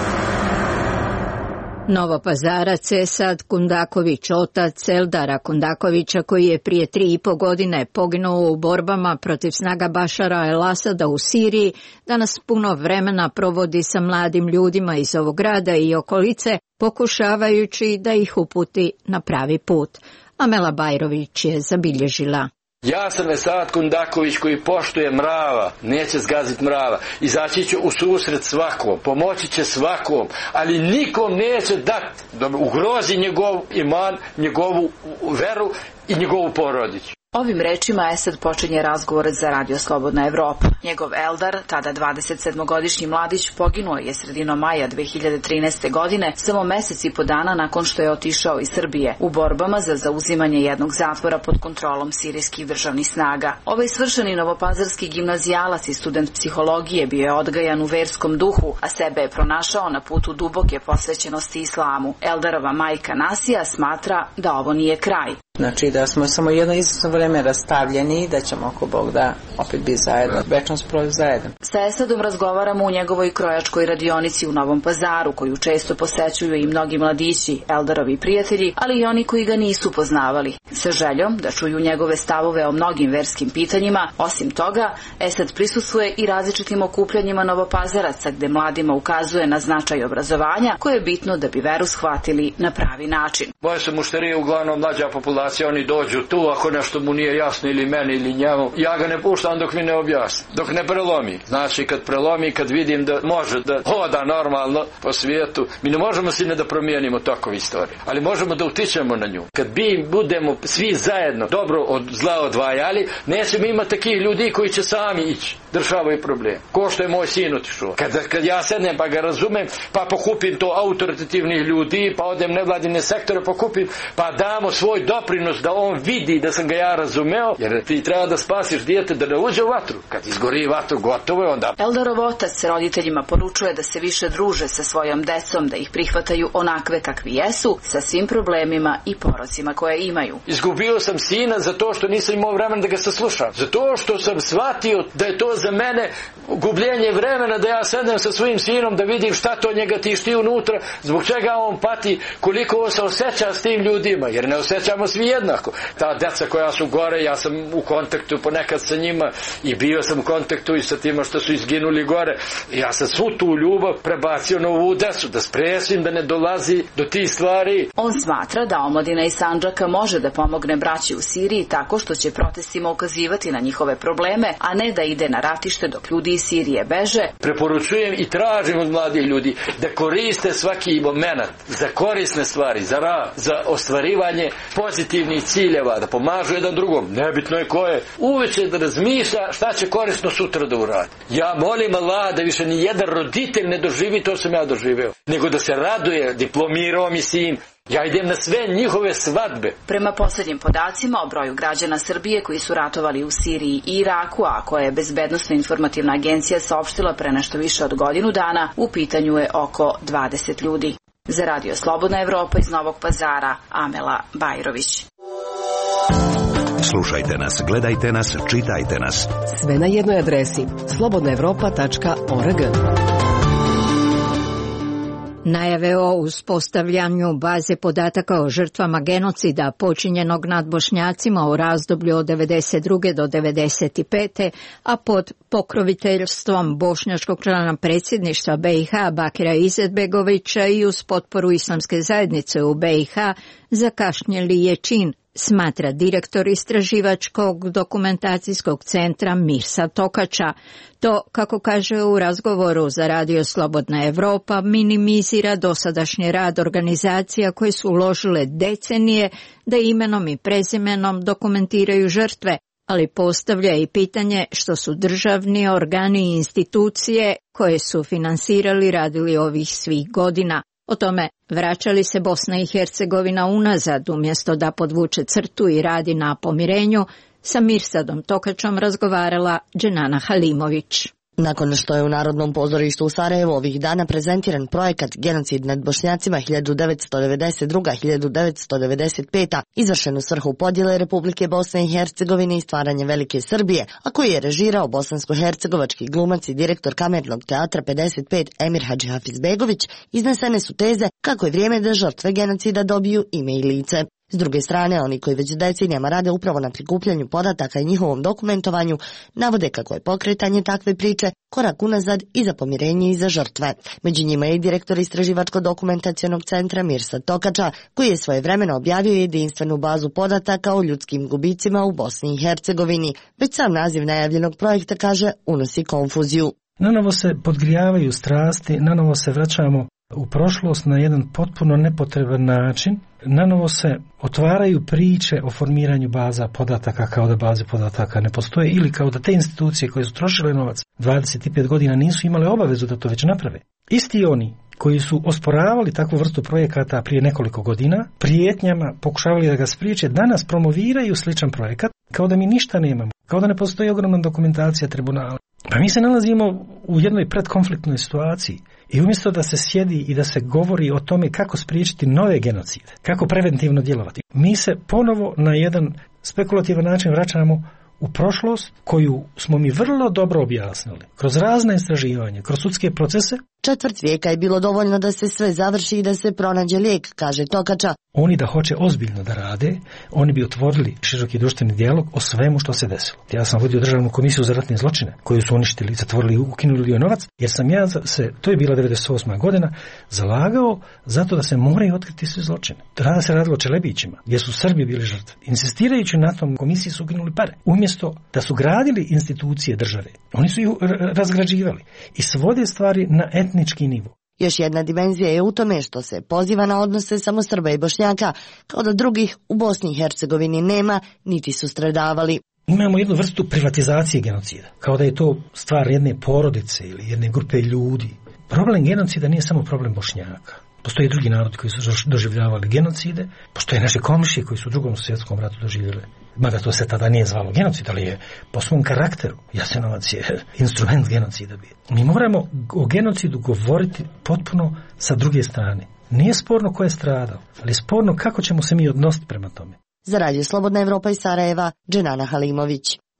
Novopazarac Esad Kundaković, otac Eldara Kundakovića, koji je prije 3,5 godine poginuo u borbama protiv snaga Bašara el-Asada u Siriji, danas puno vremena provodi sa mladim ljudima iz ovog grada i okolice, pokušavajući da ih uputi na pravi put. Amela Bajrović je zabilježila. Ja sam Esad Kundaković koji poštuje mrava, neće zgaziti mrava, izaći će u susret svakom, pomoći će svakom, ali nikom neće dati da ugrozi njegov iman, njegovu veru i njegovu porodicu. Ovim rečima Esad počinje razgovor za Radio Slobodna Evropa. Njegov Eldar, tada 27-godišnji mladić, poginuo je sredinom maja 2013. godine, samo mesec i po dana nakon što je otišao iz Srbije u borbama za zauzimanje jednog zatvora pod kontrolom sirijskih državnih snaga. Ovaj svršeni novopazarski gimnazijalac i student psihologije bio je odgajan u verskom duhu, a sebe je pronašao na putu duboke posvećenosti islamu. Eldarova majka Nasija smatra da ovo nije kraj. Znači da smo samo jedno izvjesno vreme rastavljeni i da ćemo ako Bog da opet biti zajedno, večno sproju zajedno. Sa Esadom razgovaramo u njegovoj krojačkoj radionici u Novom Pazaru, koju često posećuju i mnogi mladići, Eldarovi prijatelji, ali i oni koji ga nisu poznavali. Sa željom da čuju njegove stavove o mnogim verskim pitanjima, osim toga, Esad prisustvuje i različitim okupljanjima Novopazaraca, gde mladima ukazuje na značaj obrazovanja, koje je bitno da bi veru shvatili na pravi način. Moje su mušterije uglavnom mlađa populacija. Oni dođu tu, ako nešto mu nije jasno ili meni ili njemu, ja ga ne puštam dok mi ne objasni, dok ne prelomi. Znači kad prelomi, kad vidim da može da hoda normalno po svijetu, mi ne možemo sine da promijenimo takvu istoriju, ali možemo da utičemo na nju. Kad budemo svi zajedno dobro od zla odvajali, nećemo imati takih ljudi koji će sami ići, rješavaju problem. Ko što je moj sin otišao. Kad ja sednem pa ga razumem, pa pokupim to autoritativnih ljudi, pa odem nevladine sektore, pokupim, pa damo svoj doprinos da on vidi da sam ga ja razumeo, jer ti treba da spasiš dijete da ne uđe u vatru. Kad izgori vatru, gotovo je onda. Eldarov otac roditeljima poručuje da se više druže sa svojom decom, da ih prihvataju onakve kakvi jesu, sa svim problemima i porocima koje imaju. Izgubio sam sina zato što nisam imao vremena da ga saslušam. Zato što sam shvatio da je to za mene gubljenje vremena, da ja sedem sa svojim sinom da vidim šta to njega tišti unutra, zbog čega on pati, koliko on se osjeća s tim ljudima, jer ne osjećamo svi jednako. Ta deca koja su gore, ja sam u kontaktu ponekad sa njima i bio sam u kontaktu i sa tima što su izginuli gore. Ja sam svu tu ljubav prebacio na ovu decu, da spresim da ne dolazi do tih stvari. On smatra da omladina iz Sandžaka može da pomogne braći u Siriji tako što će protestima ukazivati na njihove probleme, a ne da ide na ratište dok ljudi iz Sirije beže. Preporučujem i tražim od mladih ljudi da koriste svaki moment za korisne stvari, za rad, za ostvarivanje pozitivnih ciljeva, da pomažu jedan drugom, nebitno je ko je, uveče da razmišlja šta će korisno sutra da uradi. Ja molim Allah da više ni jedan roditelj ne doživi to sam ja doživeo, nego da se raduje, diplomirao mi sin. Ja idem na sve njihove svadbe. Prema posljednjim podacima o broju građana Srbije koji su ratovali u Siriji i Iraku, a koje je Bezbednosna informativna agencija saopštila pre nešto više od godinu dana, u pitanju je oko 20 ljudi. Za Radio Slobodna Evropa iz Novog Pazara, Amela Bajrović. Slušajte nas, gledajte nas, čitajte nas. Sve na jednoj adresi slobodnaevropa.org. Najave o uspostavljanju baze podataka o žrtvama genocida počinjenog nad Bošnjacima u razdoblju od 1992. do 1995. a pod pokroviteljstvom bošnjačkog člana predsjedništva BiH Bakira Izetbegovića i uz potporu Islamske zajednice u BiH zakašnjeli je čin, smatra direktor istraživačkog dokumentacijskog centra Mirsa Tokača. To, kako kaže u razgovoru za Radio Slobodna Evropa, minimizira dosadašnji rad organizacija koje su uložile decenije da imenom i prezimenom dokumentiraju žrtve, ali postavlja i pitanje što su državni organi i institucije koje su finansirali radili ovih svih godina. O tome vraća li se Bosna i Hercegovina unazad umjesto da podvuče crtu i radi na pomirenju, sa Mirsadom Tokačom razgovarala Dženana Halimović. Nakon što je u Narodnom pozorištu u Sarajevu ovih dana prezentiran projekat Genocid nad Bošnjacima 1992-1995, izvršen u svrhu podjele Republike Bosne i Hercegovine i stvaranje Velike Srbije, a koji je režirao bosansko-hercegovački glumac i direktor Kamernog teatra 55 Emir Hadžihafizbegović, iznesene su teze kako je vrijeme da žrtve genocida dobiju ime i lice. S druge strane, oni koji već decenijama rade upravo na prikupljanju podataka i njihovom dokumentovanju, navode kako je pokretanje takve priče korak unazad i za pomirenje i za žrtve. Među njima je i direktor istraživačko-dokumentacionog centra Mirsa Tokača, koji je svojevremeno objavio jedinstvenu bazu podataka o ljudskim gubicima u Bosni i Hercegovini. Već sam naziv najavljenog projekta, kaže, unosi konfuziju. Nanovo se podgrijavaju strasti, nanovo se vraćamo u prošlost na jedan potpuno nepotreban način. Nanovo se otvaraju priče o formiranju baza podataka kao da baze podataka ne postoje ili kao da te institucije koje su trošile novac 25 godina nisu imale obavezu da to već naprave. Isti oni koji su osporavali takvu vrstu projekata prije nekoliko godina, prijetnjama pokušavali da ga spriječe, danas promoviraju sličan projekat kao da mi ništa nemamo, kao da ne postoji ogromna dokumentacija tribunala. Pa mi se nalazimo u jednoj predkonfliktnoj situaciji. I umjesto da se sjedi i da se govori o tome kako spriječiti nove genocide, kako preventivno djelovati, mi se ponovo na jedan spekulativan način vraćamo u prošlost koju smo mi vrlo dobro objasnili kroz razne istraživanja, kroz sudske procese. Četvrt vijeka je bilo dovoljno da se sve završi i da se pronađe lijek, kaže Tokača. Oni da hoće ozbiljno da rade, oni bi otvorili široki društveni dijalog o svemu što se desilo. Ja sam vodio državnu komisiju za ratne zločine, koju su uništili, zatvorili i ukinuli joj novac, jer sam ja to je bila 98. godina, zalagao zato da se moraju otkriti svi zločine. Tada se radilo o Čelebićima, gdje su Srbi bili žrtve. Insistirajući na tom, komisiji su ukinuli pare. Umjesto da su gradili institucije države, oni su ih razgrađivali i svode stvari na etnički nivo. Još jedna dimenzija je u tome što se poziva na odnose samo Srba i Bošnjaka, kao da drugih u Bosni i Hercegovini nema, niti su stradavali. Imamo jednu vrstu privatizacije genocida, kao da je to stvar jedne porodice ili jedne grupe ljudi. Problem genocida nije samo problem Bošnjaka. Postoje i drugi narodi koji su doživljavali genocide, postoje naše komšije koji su u Drugom svjetskom ratu doživjeli. Mada to se tada nije zvalo genocid, ali je po svom karakteru. Jasenovac je instrument genocida bio. Mi moramo o genocidu govoriti potpuno sa druge strane. Nije sporno ko je stradao, ali je sporno kako ćemo se mi odnositi prema tome. Za Radio Slobodna Evropa iz Sarajeva, Dženana Halimović.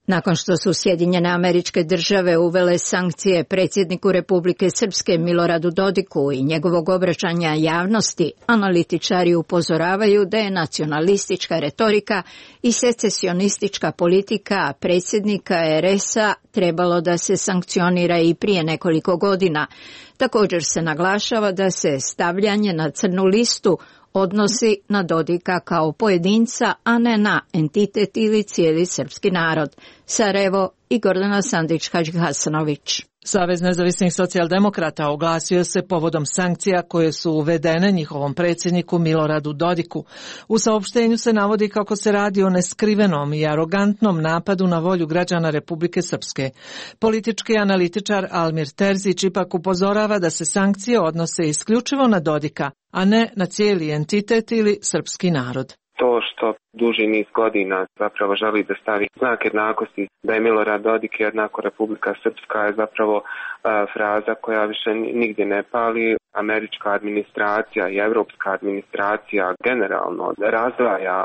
Nakon što su Sjedinjene Američke Države uvele sankcije predsjedniku Republike Srpske Miloradu Dodiku i njegovog obraćanja javnosti, analitičari upozoravaju da je nacionalistička retorika i secesionistička politika predsjednika RS-a trebalo da se sankcionira i prije nekoliko godina. Također se naglašava da se stavljanje na crnu listu odnosi na Dodika kao pojedinca, a ne na entitet ili cijeli srpski narod. Sarajevo i Gordana Sandić-Hadžihasanović. Savez nezavisnih socijaldemokrata oglasio se povodom sankcija koje su uvedene njihovom predsjedniku Miloradu Dodiku. U saopštenju se navodi kako se radi o neskrivenom i arogantnom napadu na volju građana Republike Srpske. Politički analitičar Almir Terzić ipak upozorava da se sankcije odnose isključivo na Dodika, a ne na cijeli entitet ili srpski narod. To što duži niz godina zapravo želi da stavi znak jednakosti, da je Milorad Dodik jednako Republika Srpska, je zapravo fraza koja više nigdje ne pali. Američka administracija i evropska administracija generalno razdvaja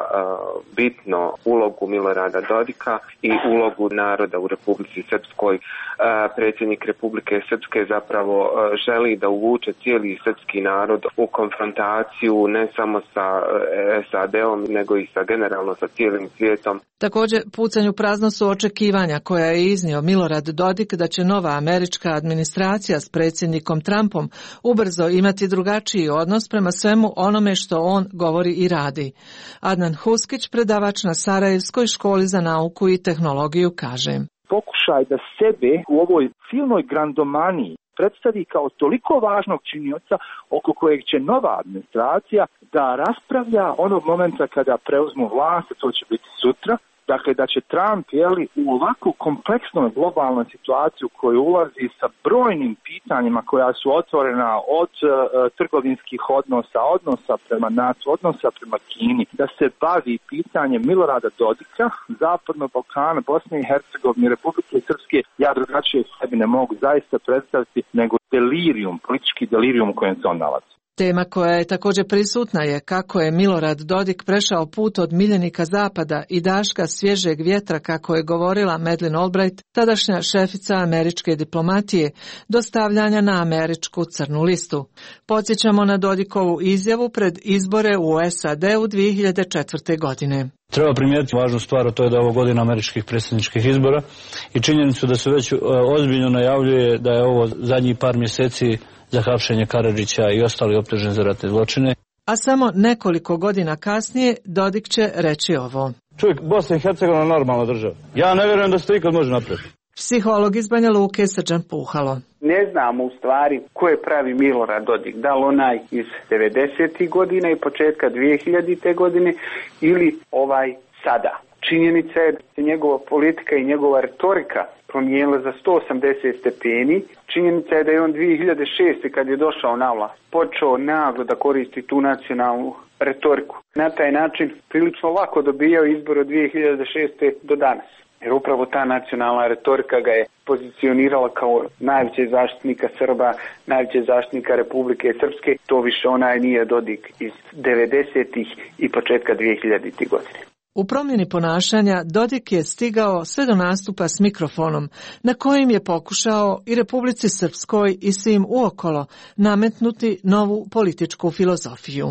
bitno ulogu Milorada Dodika i ulogu naroda u Republici Srpskoj. Predsjednik Republike Srpske zapravo želi da uvuče cijeli srpski narod u konfrontaciju ne samo sa SAD-om, nego i generalno sa cijelim svijetom. Također, pucanju prazno su očekivanja koja je iznio Milorad Dodik da će nova američka administracija s predsjednikom Trumpom ubrzo imati drugačiji odnos prema svemu onome što on govori i radi. Adnan Huskić, predavač na Sarajevskoj školi za nauku i tehnologiju, kaže: Pokušaj da sebe u ovoj silnoj grandomaniji predstavi kao toliko važnog činioca oko kojeg će nova administracija da raspravlja onog momenta kada preuzmu vlast, to će biti sutra. Dakle, da će Trump u ovako kompleksnoj globalnoj situaciju koju ulazi sa brojnim pitanjima koja su otvorena od trgovinskih odnosa prema NATO, odnosa prema Kini, da se bavi pitanjem Milorada Dodika, Zapadnog Balkana, Bosne i Hercegovine, Republike Srpske. Ja drugačije sebi ne mogu zaista predstaviti nego delirium, politički delirium u kojem se on nalazi. Tema koja je također prisutna je kako je Milorad Dodik prešao put od miljenika Zapada i daška svježeg vjetra, kako je govorila Madeleine Albright, tadašnja šefica američke diplomatije, do stavljanja na američku crnu listu. Podsjećamo na Dodikovu izjavu pred izbore u SAD-u 2004. godine. Treba primijetiti važnu stvar, to je da je ovo godina američkih predsjedničkih izbora i činjenicu da se već ozbiljno najavljuje da je ovo zadnjih par mjeseci za hapšenje Karadžića i ostali optuženi za ratne zločine. A samo nekoliko godina kasnije Dodik će reći ovo: Čovjek, Bosna i Hercegovina je normalna država. Ja ne vjerujem da se to ikad može napraviti. Psiholog iz Banja Luke Srđan Puhalo. Ne znamo u stvari ko je pravi Milorad Dodik, da li onaj iz 90. godina i početka 2000. godine ili ovaj sada. Činjenica je da se njegova politika i njegova retorika promijenila za 180 stepeni. Činjenica je da je on 2006. kad je došao na vlast počeo naglo da koristi tu nacionalnu retoriku. Na taj način prilično lako dobijao izbor od 2006. do danas. Jer upravo ta nacionalna retorika ga je pozicionirala kao najvećeg zaštitnika Srba, najvećeg zaštitnika Republike Srpske. To više onaj nije Dodik iz 90-ih i početka 2000-ih godine. U promjeni ponašanja Dodik je stigao sve do nastupa s mikrofonom, na kojim je pokušao i Republici Srpskoj i svim uokolo nametnuti novu političku filozofiju.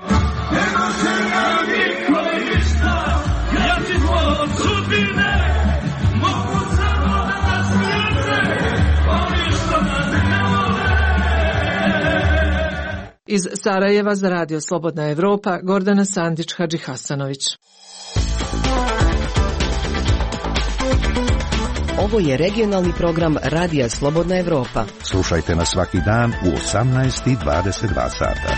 Iz Sarajeva za Radio Slobodna Evropa, Gordana Sandić-Hadžihasanović. Ovo je regionalni program Radija Slobodna Evropa. Slušajte nas svaki dan u 18:22 sata.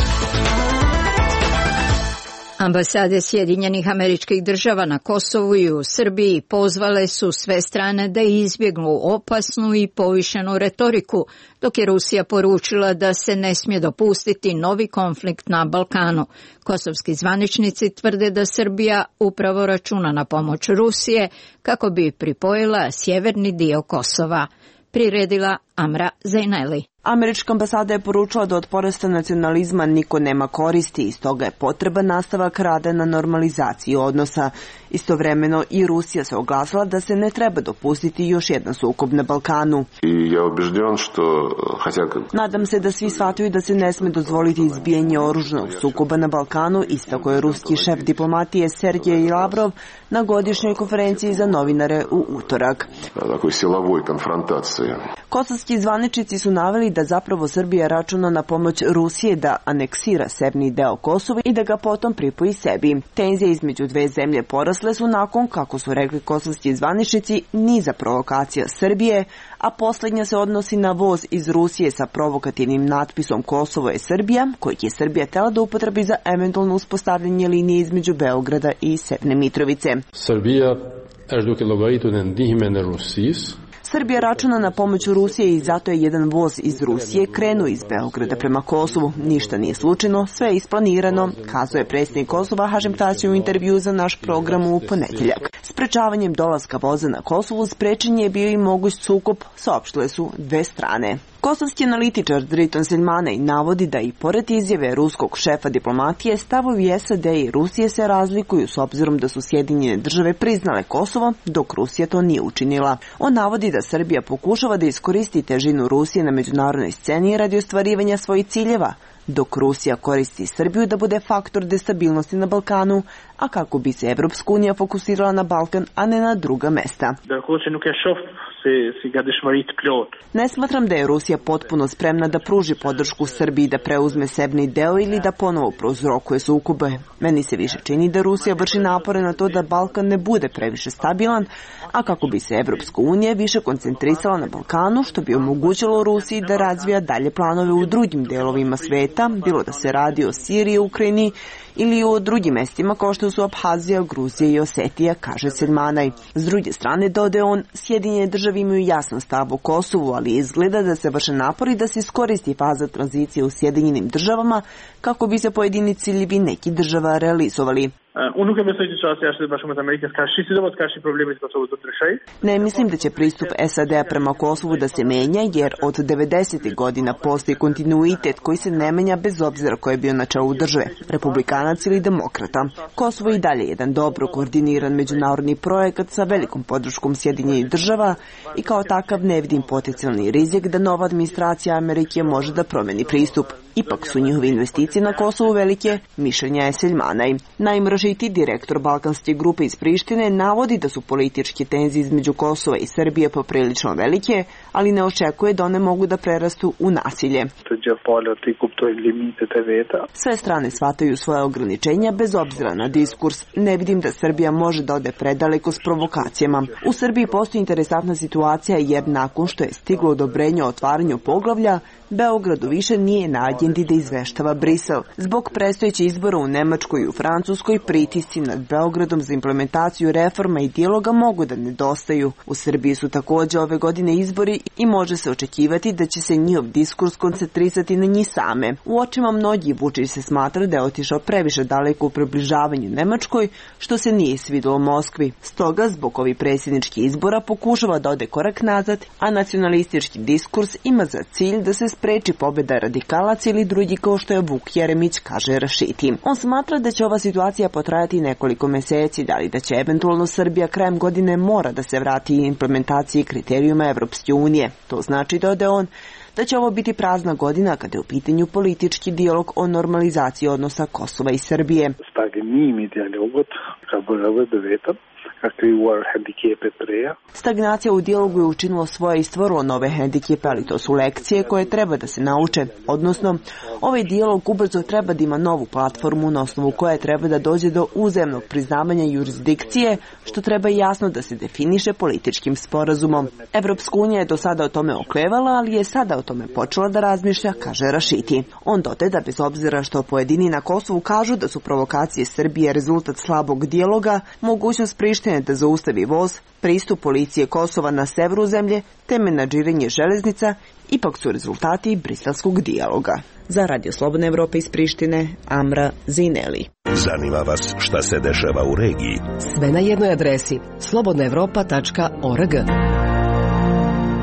Ambasade Sjedinjenih Američkih Država na Kosovu i u Srbiji pozvale su sve strane da izbjegnu opasnu i povišenu retoriku, dok je Rusija poručila da se ne smije dopustiti novi konflikt na Balkanu. Kosovski zvaničnici tvrde da Srbija upravo računa na pomoć Rusije kako bi pripojila sjeverni dio Kosova. Priredila Amra Zajneli. Američka ambasada je poručila da od porasta nacionalizma niko nema koristi i stoga je potreban nastavak rada na normalizaciji odnosa. Istovremeno i Rusija se oglasila da se ne treba dopustiti još jedan sukob na Balkanu. Nadam se da svi shvataju da se ne sme dozvoliti izbijanje oružanog sukoba na Balkanu, istako je ruski šef diplomatije Sergej Lavrov na godišnjoj konferenciji za novinare u utorak. Kosovski zvaničnici su naveli da zapravo Srbija računa na pomoć Rusije da aneksira severni deo Kosova i da ga potom pripoji sebi. Tenzije između dve zemlje porasle su nakon, kako su rekli kosovski zvaničnici, niza provokacija Srbije, a poslednja se odnosi na voz iz Rusije sa provokativnim natpisom Kosovo je Srbija, koji je Srbija htela da upotrebi za eventualno uspostavljanje linije između Beograda i Severne Mitrovice. Srbija računa na pomoć Rusije i zato je jedan voz iz Rusije krenuo iz Beograda prema Kosovu. Ništa nije slučajno, sve je isplanirano, kazao je predsjednik Kosova Hašim Tači u intervju za naš program u ponedeljak. Sprečavanjem dolaska voza na Kosovu sprečen je bio i moguć sukob, saopštile su dve strane. Kosovski analitičar Driton Selmanaj navodi da i pored izjave ruskog šefa diplomatije, stavovi SAD i Rusije se razlikuju s obzirom da su Sjedinjene države priznale Kosovo, dok Rusija to nije učinila. On navodi da Srbija pokušava da iskoristi težinu Rusije na međunarodnoj sceni radi ostvarivanja svojih ciljeva, dok Rusija koristi Srbiju da bude faktor destabilnosti na Balkanu, a kako bi se Evropska unija fokusirala na Balkan, a ne na druga mesta. Ne smatram da je Rusija potpuno spremna da pruži podršku Srbiji da preuzme severni deo ili da ponovo prouzrokuje sukobe. Meni se više čini da Rusija vrši napore na to da Balkan ne bude previše stabilan, a kako bi se Evropska unija više koncentrisala na Balkanu, što bi omogućilo Rusiji da razvija dalje planove u drugim delovima sveta, bilo da se radi o Siriji, Ukrajini ili o drugim mestima kao što su Abhazija, Gruzija i Osetija, kaže Selmanaj. S druge strane, dodaje on, Sjedinjene države imaju jasan stav o Kosovu, ali izgleda da se vrše napori da se iskoristi faza tranzicije u Sjedinjenim državama kako bi se pojedini ciljevi nekih država realizovali. Ne mislim da će pristup SAD-a prema Kosovu da se menja, jer od 90. godina postoji kontinuitet koji se ne menja bez obzira ko je bio na čelu države, republikanac ili demokrata. Kosovo je i dalje jedan dobro koordiniran međunarodni projekat sa velikom podrškom Sjedinjenih država i kao takav ne vidim potencijalni rizik da nova administracija Amerike može da promeni pristup. Ipak su njihove investicije na Kosovu velike, mišljenja je Selmanaj. Naim Rašiti, direktor Balkanske grupe iz Prištine, navodi da su političke tenzije između Kosova i Srbije poprilično velike, ali ne očekuje da one mogu da prerastu u nasilje. Sve strane shvataju svoje ograničenja bez obzira na diskurs. Ne vidim da Srbija može da ode predaleko s provokacijama. U Srbiji postoji interesantna situacija jer nakon što je stiglo odobrenje o otvaranju poglavlja, Beogradu više nije na agendi da izveštava Brisel. Zbog predstojećih izbora u Nemačkoj i u Francuskoj, pritisci nad Beogradom za implementaciju reforma i dijaloga mogu da nedostaju. U Srbiji su također ove godine izbori i može se očekivati da će se njihov diskurs koncentrisati na njih same. U očima mnogih Vučić se smatra da je otišao previše daleko u približavanju Nemačkoj, što se nije svidelo Moskvi. Stoga, zbog ovih predsjedničkih izbora pokušava da ode korak nazad, a nacionalistički diskurs ima za cilj da se spreči pobjeda radikalaca ili drugi kao što je Vuk Jeremić, kaže Rašiti. On smatra da će ova situacija potrajati nekoliko meseci, ali da će eventualno Srbija krajem godine mora da se vrati implementaciji kriterijuma Evropske unije. To znači, dodaje on, da će ovo biti prazna godina kada je u pitanju politički dijalog o normalizaciji odnosa Kosova i Srbije. Stagnacija u dijalogu je učinila svoje i stvorilo nove hendikepe, ali to su lekcije koje treba da se nauče. Odnosno, ovaj dijalog ubrzo treba da ima novu platformu na osnovu koje treba da dođe do uzajamnog priznavanja jurisdikcije, što treba jasno da se definiše političkim sporazumom. Evropska unija je do sada o tome oklevala, ali je sada o tome počela da razmišlja, kaže Rašiti. On dodaje da bez obzira što pojedini na Kosovu kažu da su provokacije Srbije rezultat slabog dijaloga, mogućnost Prištine da zaustavi voz, pristup policije Kosova na severu zemlje te menadžiranje železnica ipak su rezultati briselskog dijaloga. Za Radio Slobodna Evropa iz Prištine, Amra Zineli. Zanima vas šta se dešava u regiji? Sve na jednoj adresi slobodnaevropa.org.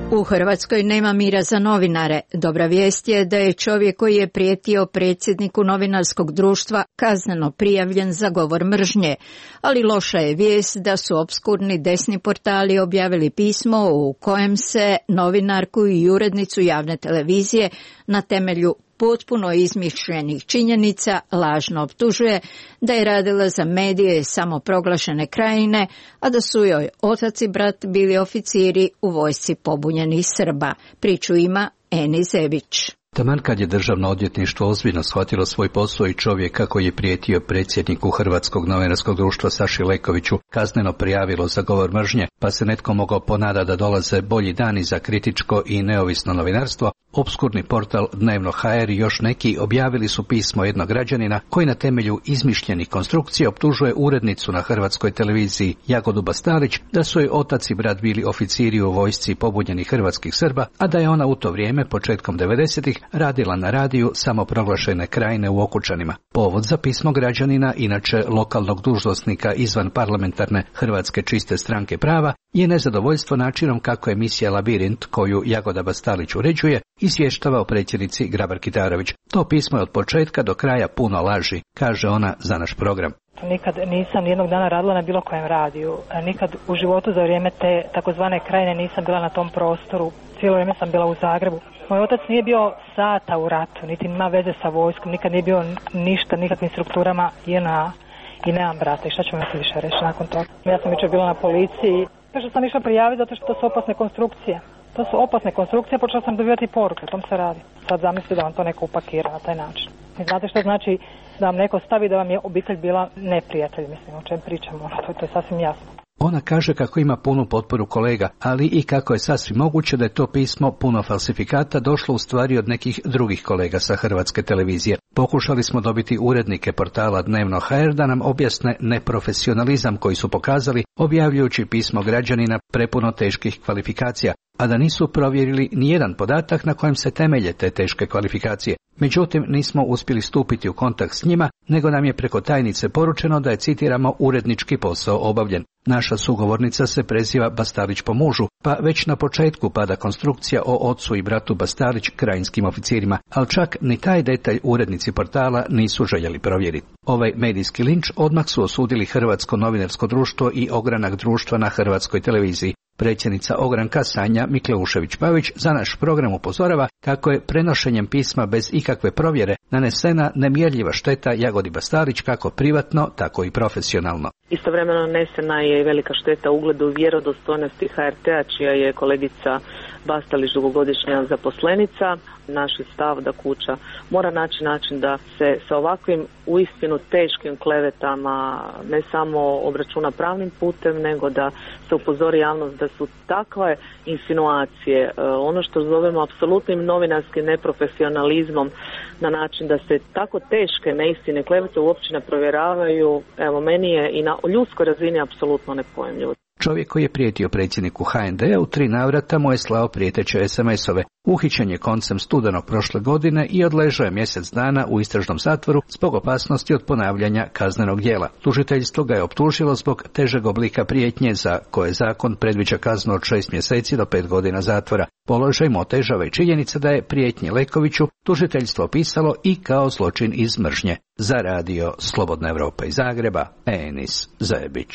U Hrvatskoj nema mira za novinare. Dobra vijest je da je čovjek koji je prijetio predsjedniku novinarskog društva kazneno prijavljen za govor mržnje, ali loša je vijest da su opskurni desni portali objavili pismo u kojem se novinarku i urednicu javne televizije na temelju potpuno izmišljenih činjenica lažno optužuje da je radila za medije samoproglašene Krajine, a da su joj otac i brat bili oficiri u vojsci pobunjenih Srba. Priču ima Eni Zebić. Taman kad je državno odvjetništvo ozbiljno shvatilo svoj posao i čovjeka koji je prijetio predsjedniku Hrvatskog novinarskog društva Saši Lekoviću kazneno prijavilo za govor mržnje, pa se netko mogao ponada da dolaze bolji dani za kritičko i neovisno novinarstvo, opskurni portal Dnevno.hr i još neki objavili su pismo jednog građanina koji na temelju izmišljenih konstrukcija optužuje urednicu na Hrvatskoj televiziji Jagodu Bastalić da su joj otac i brat bili oficiri u vojsci pobunjenih hrvatskih Srba, a da je ona u to vrijeme, početkom 90-ih, radila na radiju samoproglašene Krajine u Okučanima. Povod za pismo građanina, inače lokalnog dužnosnika izvan parlamentarne Hrvatske čiste stranke prava, je nezadovoljstvo načinom kako emisija Labirint, koju Jagoda Bastalić uređuje, izvještava o predsjednici Grabar-Kitarović. To pismo je od početka do kraja puno laži, kaže ona za naš program. Nikad nisam nijednog dana radila na bilo kojem radiju. Nikad u životu za vrijeme te takozvane Krajine nisam bila na tom prostoru. Cijelo vrijeme sam bila u Zagrebu. Moj otac nije bio sata u ratu, niti ima veze sa vojskom, nikad nije bio ništa, nikakvim strukturama JNA i nemam brata. I šta ću mi se više reći nakon toga? Ja sam jučer bila na policiji. Što sam išla prijaviti zato što to su opasne konstrukcije. To su opasne konstrukcije, počela sam dobivati poruke, o tom se radi. Sad zamisli da vam to neko upakira na taj način. I znate što znači da vam neko stavi da vam je obitelj bila neprijatelj, mislim, o čem pričamo, to je sasvim jasno. Ona kaže kako ima punu potporu kolega, ali i kako je sasvim moguće da je to pismo puno falsifikata došlo u stvari od nekih drugih kolega sa Hrvatske televizije. Pokušali smo dobiti urednike portala Dnevno.hr da nam objasne neprofesionalizam koji su pokazali objavljujući pismo građanina prepuno teških kvalifikacija, a da nisu provjerili nijedan podatak na kojem se temelje te teške kvalifikacije. Međutim, nismo uspjeli stupiti u kontakt s njima, nego nam je preko tajnice poručeno da je, citiramo, urednički posao obavljen. Naša sugovornica se preziva Bastalić po mužu, pa već na početku pada konstrukcija o ocu i bratu Bastalić krajinskim oficirima, ali čak ni taj detalj urednici portala nisu željeli provjeriti. Ovaj medijski linč odmah su osudili Hrvatsko novinarsko društvo i ogranak društva na Hrvatskoj televiziji. Predsjednica ogranka Sanja Mikleušević-Pavić za naš program upozorava kako je prenošenjem pisma bez ikakve provjere nanesena nemjerljiva šteta Jagodi Bastalić kako privatno, tako i profesionalno. Istovremeno nanesena je i velika šteta ugledu vjerodostojnosti HRT-a, čija je kolegica Bastalić dugogodišnja zaposlenica. Naš je stav da kuća mora naći način da se sa ovakvim uistinu teškim klevetama ne samo obračuna pravnim putem, nego da se upozori javnost da su takve insinuacije, ono što zovemo apsolutnim novinarskim neprofesionalizmom, na način da se tako teške neistine, klevete uopće ne provjeravaju. Evo, meni je i na ljudskoj razini apsolutno nepojmljivo. Čovjek koji je prijetio predsjedniku HND-a u 3 navrata mu je slao prijeteće SMS-ove. Uhićen je koncem studenog prošle godine i odležao je mjesec dana u istražnom zatvoru zbog opasnosti od ponavljanja kaznenog djela. Tužiteljstvo ga je optužilo zbog težeg oblika prijetnje za koje zakon predviđa kaznu od 6 mjeseci do 5 godina zatvora. Položaj mu otežava i činjenica da je prijetnje Lekoviću tužiteljstvo opisalo i kao zločin iz mržnje. Za radio Slobodna Evropa iz Zagreba, Enis Zebić.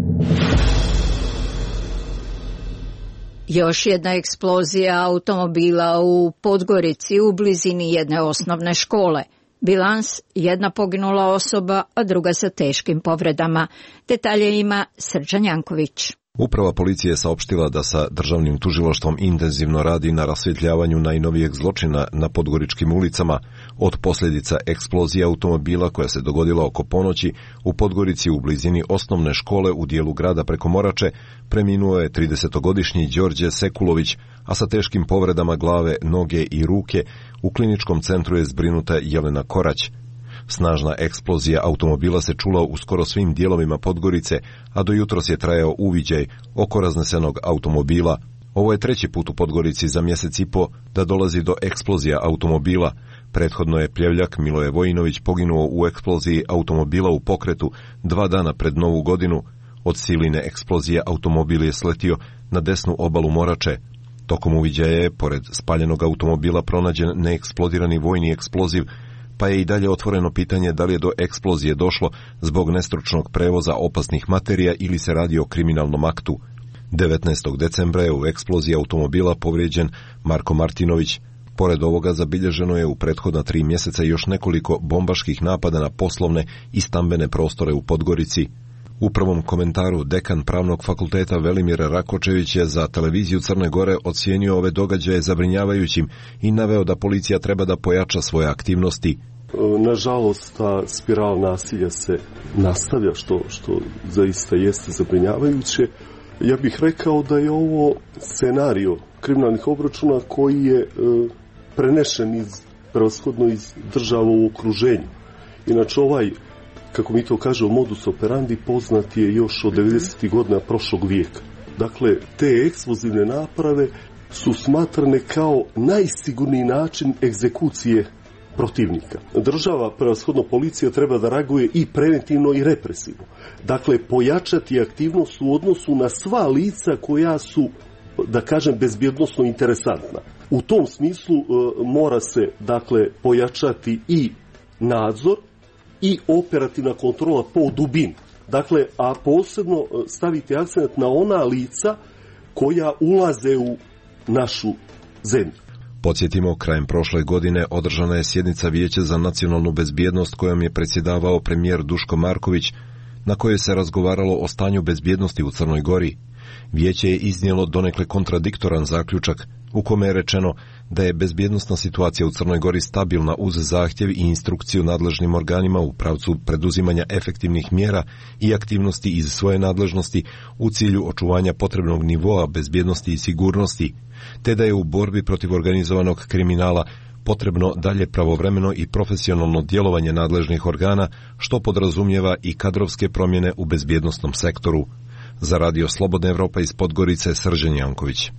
Još jedna eksplozija automobila u Podgorici u blizini jedne osnovne škole. Bilans, jedna poginula osoba, a druga sa teškim povredama. Detalje ima Srđan Janković. Uprava policije je saopštila da sa državnim tužilaštvom intenzivno radi na rasvjetljavanju najnovijeg zločina na podgoričkim ulicama od posljedica eksplozije automobila koja se dogodila oko ponoći u Podgorici u blizini osnovne škole u dijelu grada preko Morače. Preminuo je 30-godišnji Đorđe Sekulović, a sa teškim povredama glave, noge i ruke u kliničkom centru je zbrinuta Jelena Korać. Snažna eksplozija automobila se čula u skoro svim dijelovima Podgorice, a do jutros je trajao uviđaj oko raznesenog automobila. Ovo je 3. put u Podgorici za mjesec i po da dolazi do eksplozija automobila. Prethodno je pljevljak Miloje Vojinović poginuo u eksploziji automobila u Pokretu 2 dana pred Novu godinu. Od siline eksplozije automobil je sletio na desnu obalu Morače. Tokom uviđaja je, pored spaljenog automobila, pronađen neeksplodirani vojni eksploziv, pa je i dalje otvoreno pitanje da li je do eksplozije došlo zbog nestručnog prevoza opasnih materija ili se radi o kriminalnom aktu. 19. decembra je u eksploziji automobila povrijeđen Marko Martinović. Pored ovoga zabilježeno je u prethodna 3 mjeseca još nekoliko bombaških napada na poslovne i stambene prostore u Podgorici. U prvom komentaru dekan Pravnog fakulteta Velimir Rakočević je za televiziju Crne Gore ocijenio ove događaje zabrinjavajućim i naveo da policija treba da pojača svoje aktivnosti. Nažalost, ta spiral nasilja se nastavlja, što zaista jeste zabrinjavajuće. Ja bih rekao da je ovo scenario kriminalnih obračuna koji je prenešen prevashodno iz država u okruženju. Inače, ovaj, kako mi to kažemo, modus operandi poznat je još od 90. godina prošlog vijeka. Dakle, te eksplozivne naprave su smatrane kao najsigurniji način egzekucije protivnika. Država, prevashodno policija, treba da reaguje i preventivno i represivno. Dakle, pojačati aktivnost u odnosu na sva lica koja su, da kažem, bezbjednosno interesantna. U tom smislu mora se, dakle, pojačati i nadzor i operativna kontrola po dubini. Dakle, a posebno staviti akcent na ona lica koja ulaze u našu zemlju. Podsjetimo, krajem prošle godine održana je sjednica Vijeća za nacionalnu bezbjednost kojom je predsjedavao premijer Duško Marković, na kojoj se razgovaralo o stanju bezbjednosti u Crnoj Gori. Vijeće je iznijelo donekle kontradiktoran zaključak u kome je rečeno da je bezbjednosna situacija u Crnoj Gori stabilna uz zahtjev i instrukciju nadležnim organima u pravcu preduzimanja efektivnih mjera i aktivnosti iz svoje nadležnosti u cilju očuvanja potrebnog nivoa bezbjednosti i sigurnosti, te da je u borbi protiv organizovanog kriminala potrebno dalje pravovremeno i profesionalno djelovanje nadležnih organa, što podrazumijeva i kadrovske promjene u bezbjednosnom sektoru. Za Radio Slobodna Evropa iz Podgorice, Srđan Janković.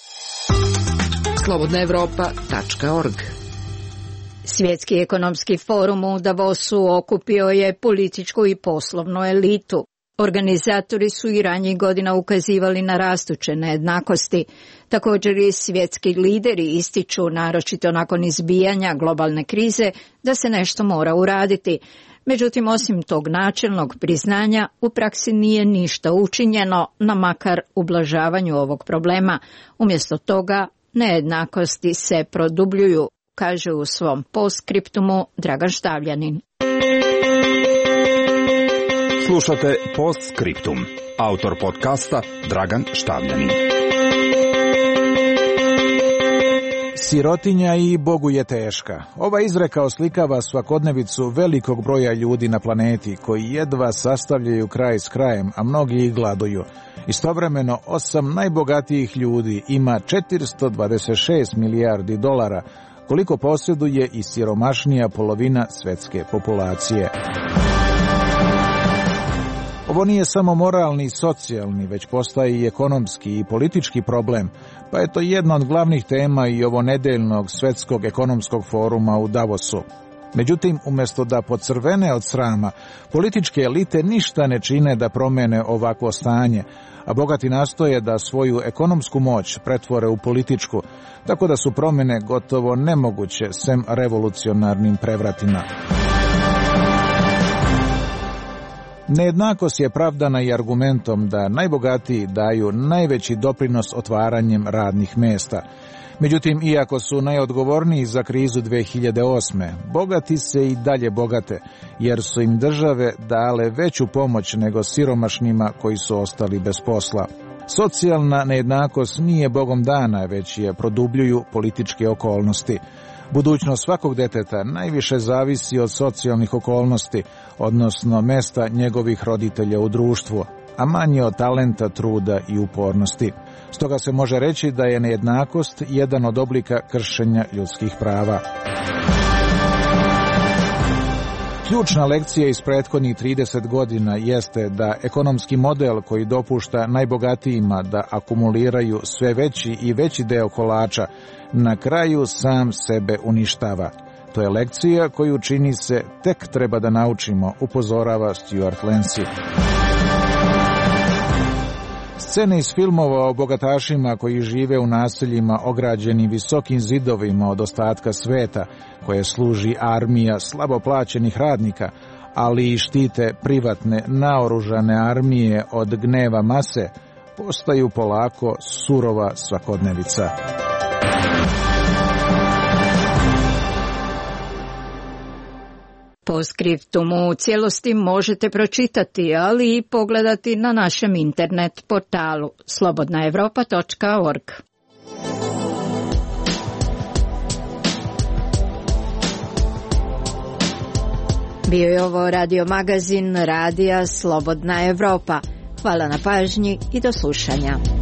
slobodnaevropa.org. Svjetski ekonomski forum u Davosu okupio je političku i poslovnu elitu. Organizatori su i ranjih godina ukazivali na rastuće nejednakosti. Također i svjetski lideri ističu, naročito nakon izbijanja globalne krize, da se nešto mora uraditi. Međutim, osim tog načelnog priznanja, u praksi nije ništa učinjeno na makar ublažavanju ovog problema. Umjesto toga, nejednakosti se produbljuju, kaže u svom postskriptumu Dragan Štavljanin. Slušate Postskriptum. Autor podcasta Dragan Štavljanin. Sirotinja i Bogu je teška. Ova izreka oslikava svakodnevicu velikog broja ljudi na planeti koji jedva sastavljaju kraj s krajem, a mnogi ih gladuju. Istovremeno, 8 najbogatijih ljudi ima 426 milijardi dolara, koliko posjeduje i siromašnija polovina svjetske populacije. Ovo nije samo moralni i socijalni, već postaje i ekonomski i politički problem, pa je to jedna od glavnih tema i ovo nedeljnog svjetskog ekonomskog foruma u Davosu. Međutim, umjesto da pocrvene od srama, političke elite ništa ne čine da promene ovakvo stanje, a bogati nastoje da svoju ekonomsku moć pretvore u političku, tako da su promjene gotovo nemoguće sem revolucionarnim prevratima. Nejednakost je pravdana i argumentom da najbogatiji daju najveći doprinos otvaranjem radnih mjesta. Međutim, iako su najodgovorniji za krizu 2008. bogati se i dalje bogate, jer su im države dale veću pomoć nego siromašnima koji su ostali bez posla. Socijalna nejednakost nije bogom dana, već je produbljuju političke okolnosti. Budućnost svakog deteta najviše zavisi od socijalnih okolnosti, odnosno mesta njegovih roditelja u društvu, a manje od talenta, truda i upornosti. Stoga se može reći da je nejednakost jedan od oblika kršenja ljudskih prava. Ključna lekcija iz prethodnih 30 godina jeste da ekonomski model koji dopušta najbogatijima da akumuliraju sve veći i veći deo kolača, na kraju sam sebe uništava. To je lekcija koju, čini se, tek treba da naučimo, upozorava Stuart Lancy. Scene iz filmova o bogatašima koji žive u naseljima ograđenim visokim zidovima od ostatka sveta, koje služi armija slabo plaćenih radnika, ali i štite privatne naoružane armije od gneva mase, postaju polako surova svakodnevica. Postscriptum u cijelosti možete pročitati, ali i pogledati na našem internet portalu slobodnaevropa.org. Bio je ovo radio magazin Radija Slobodna Evropa. Hvala na pažnji i do slušanja.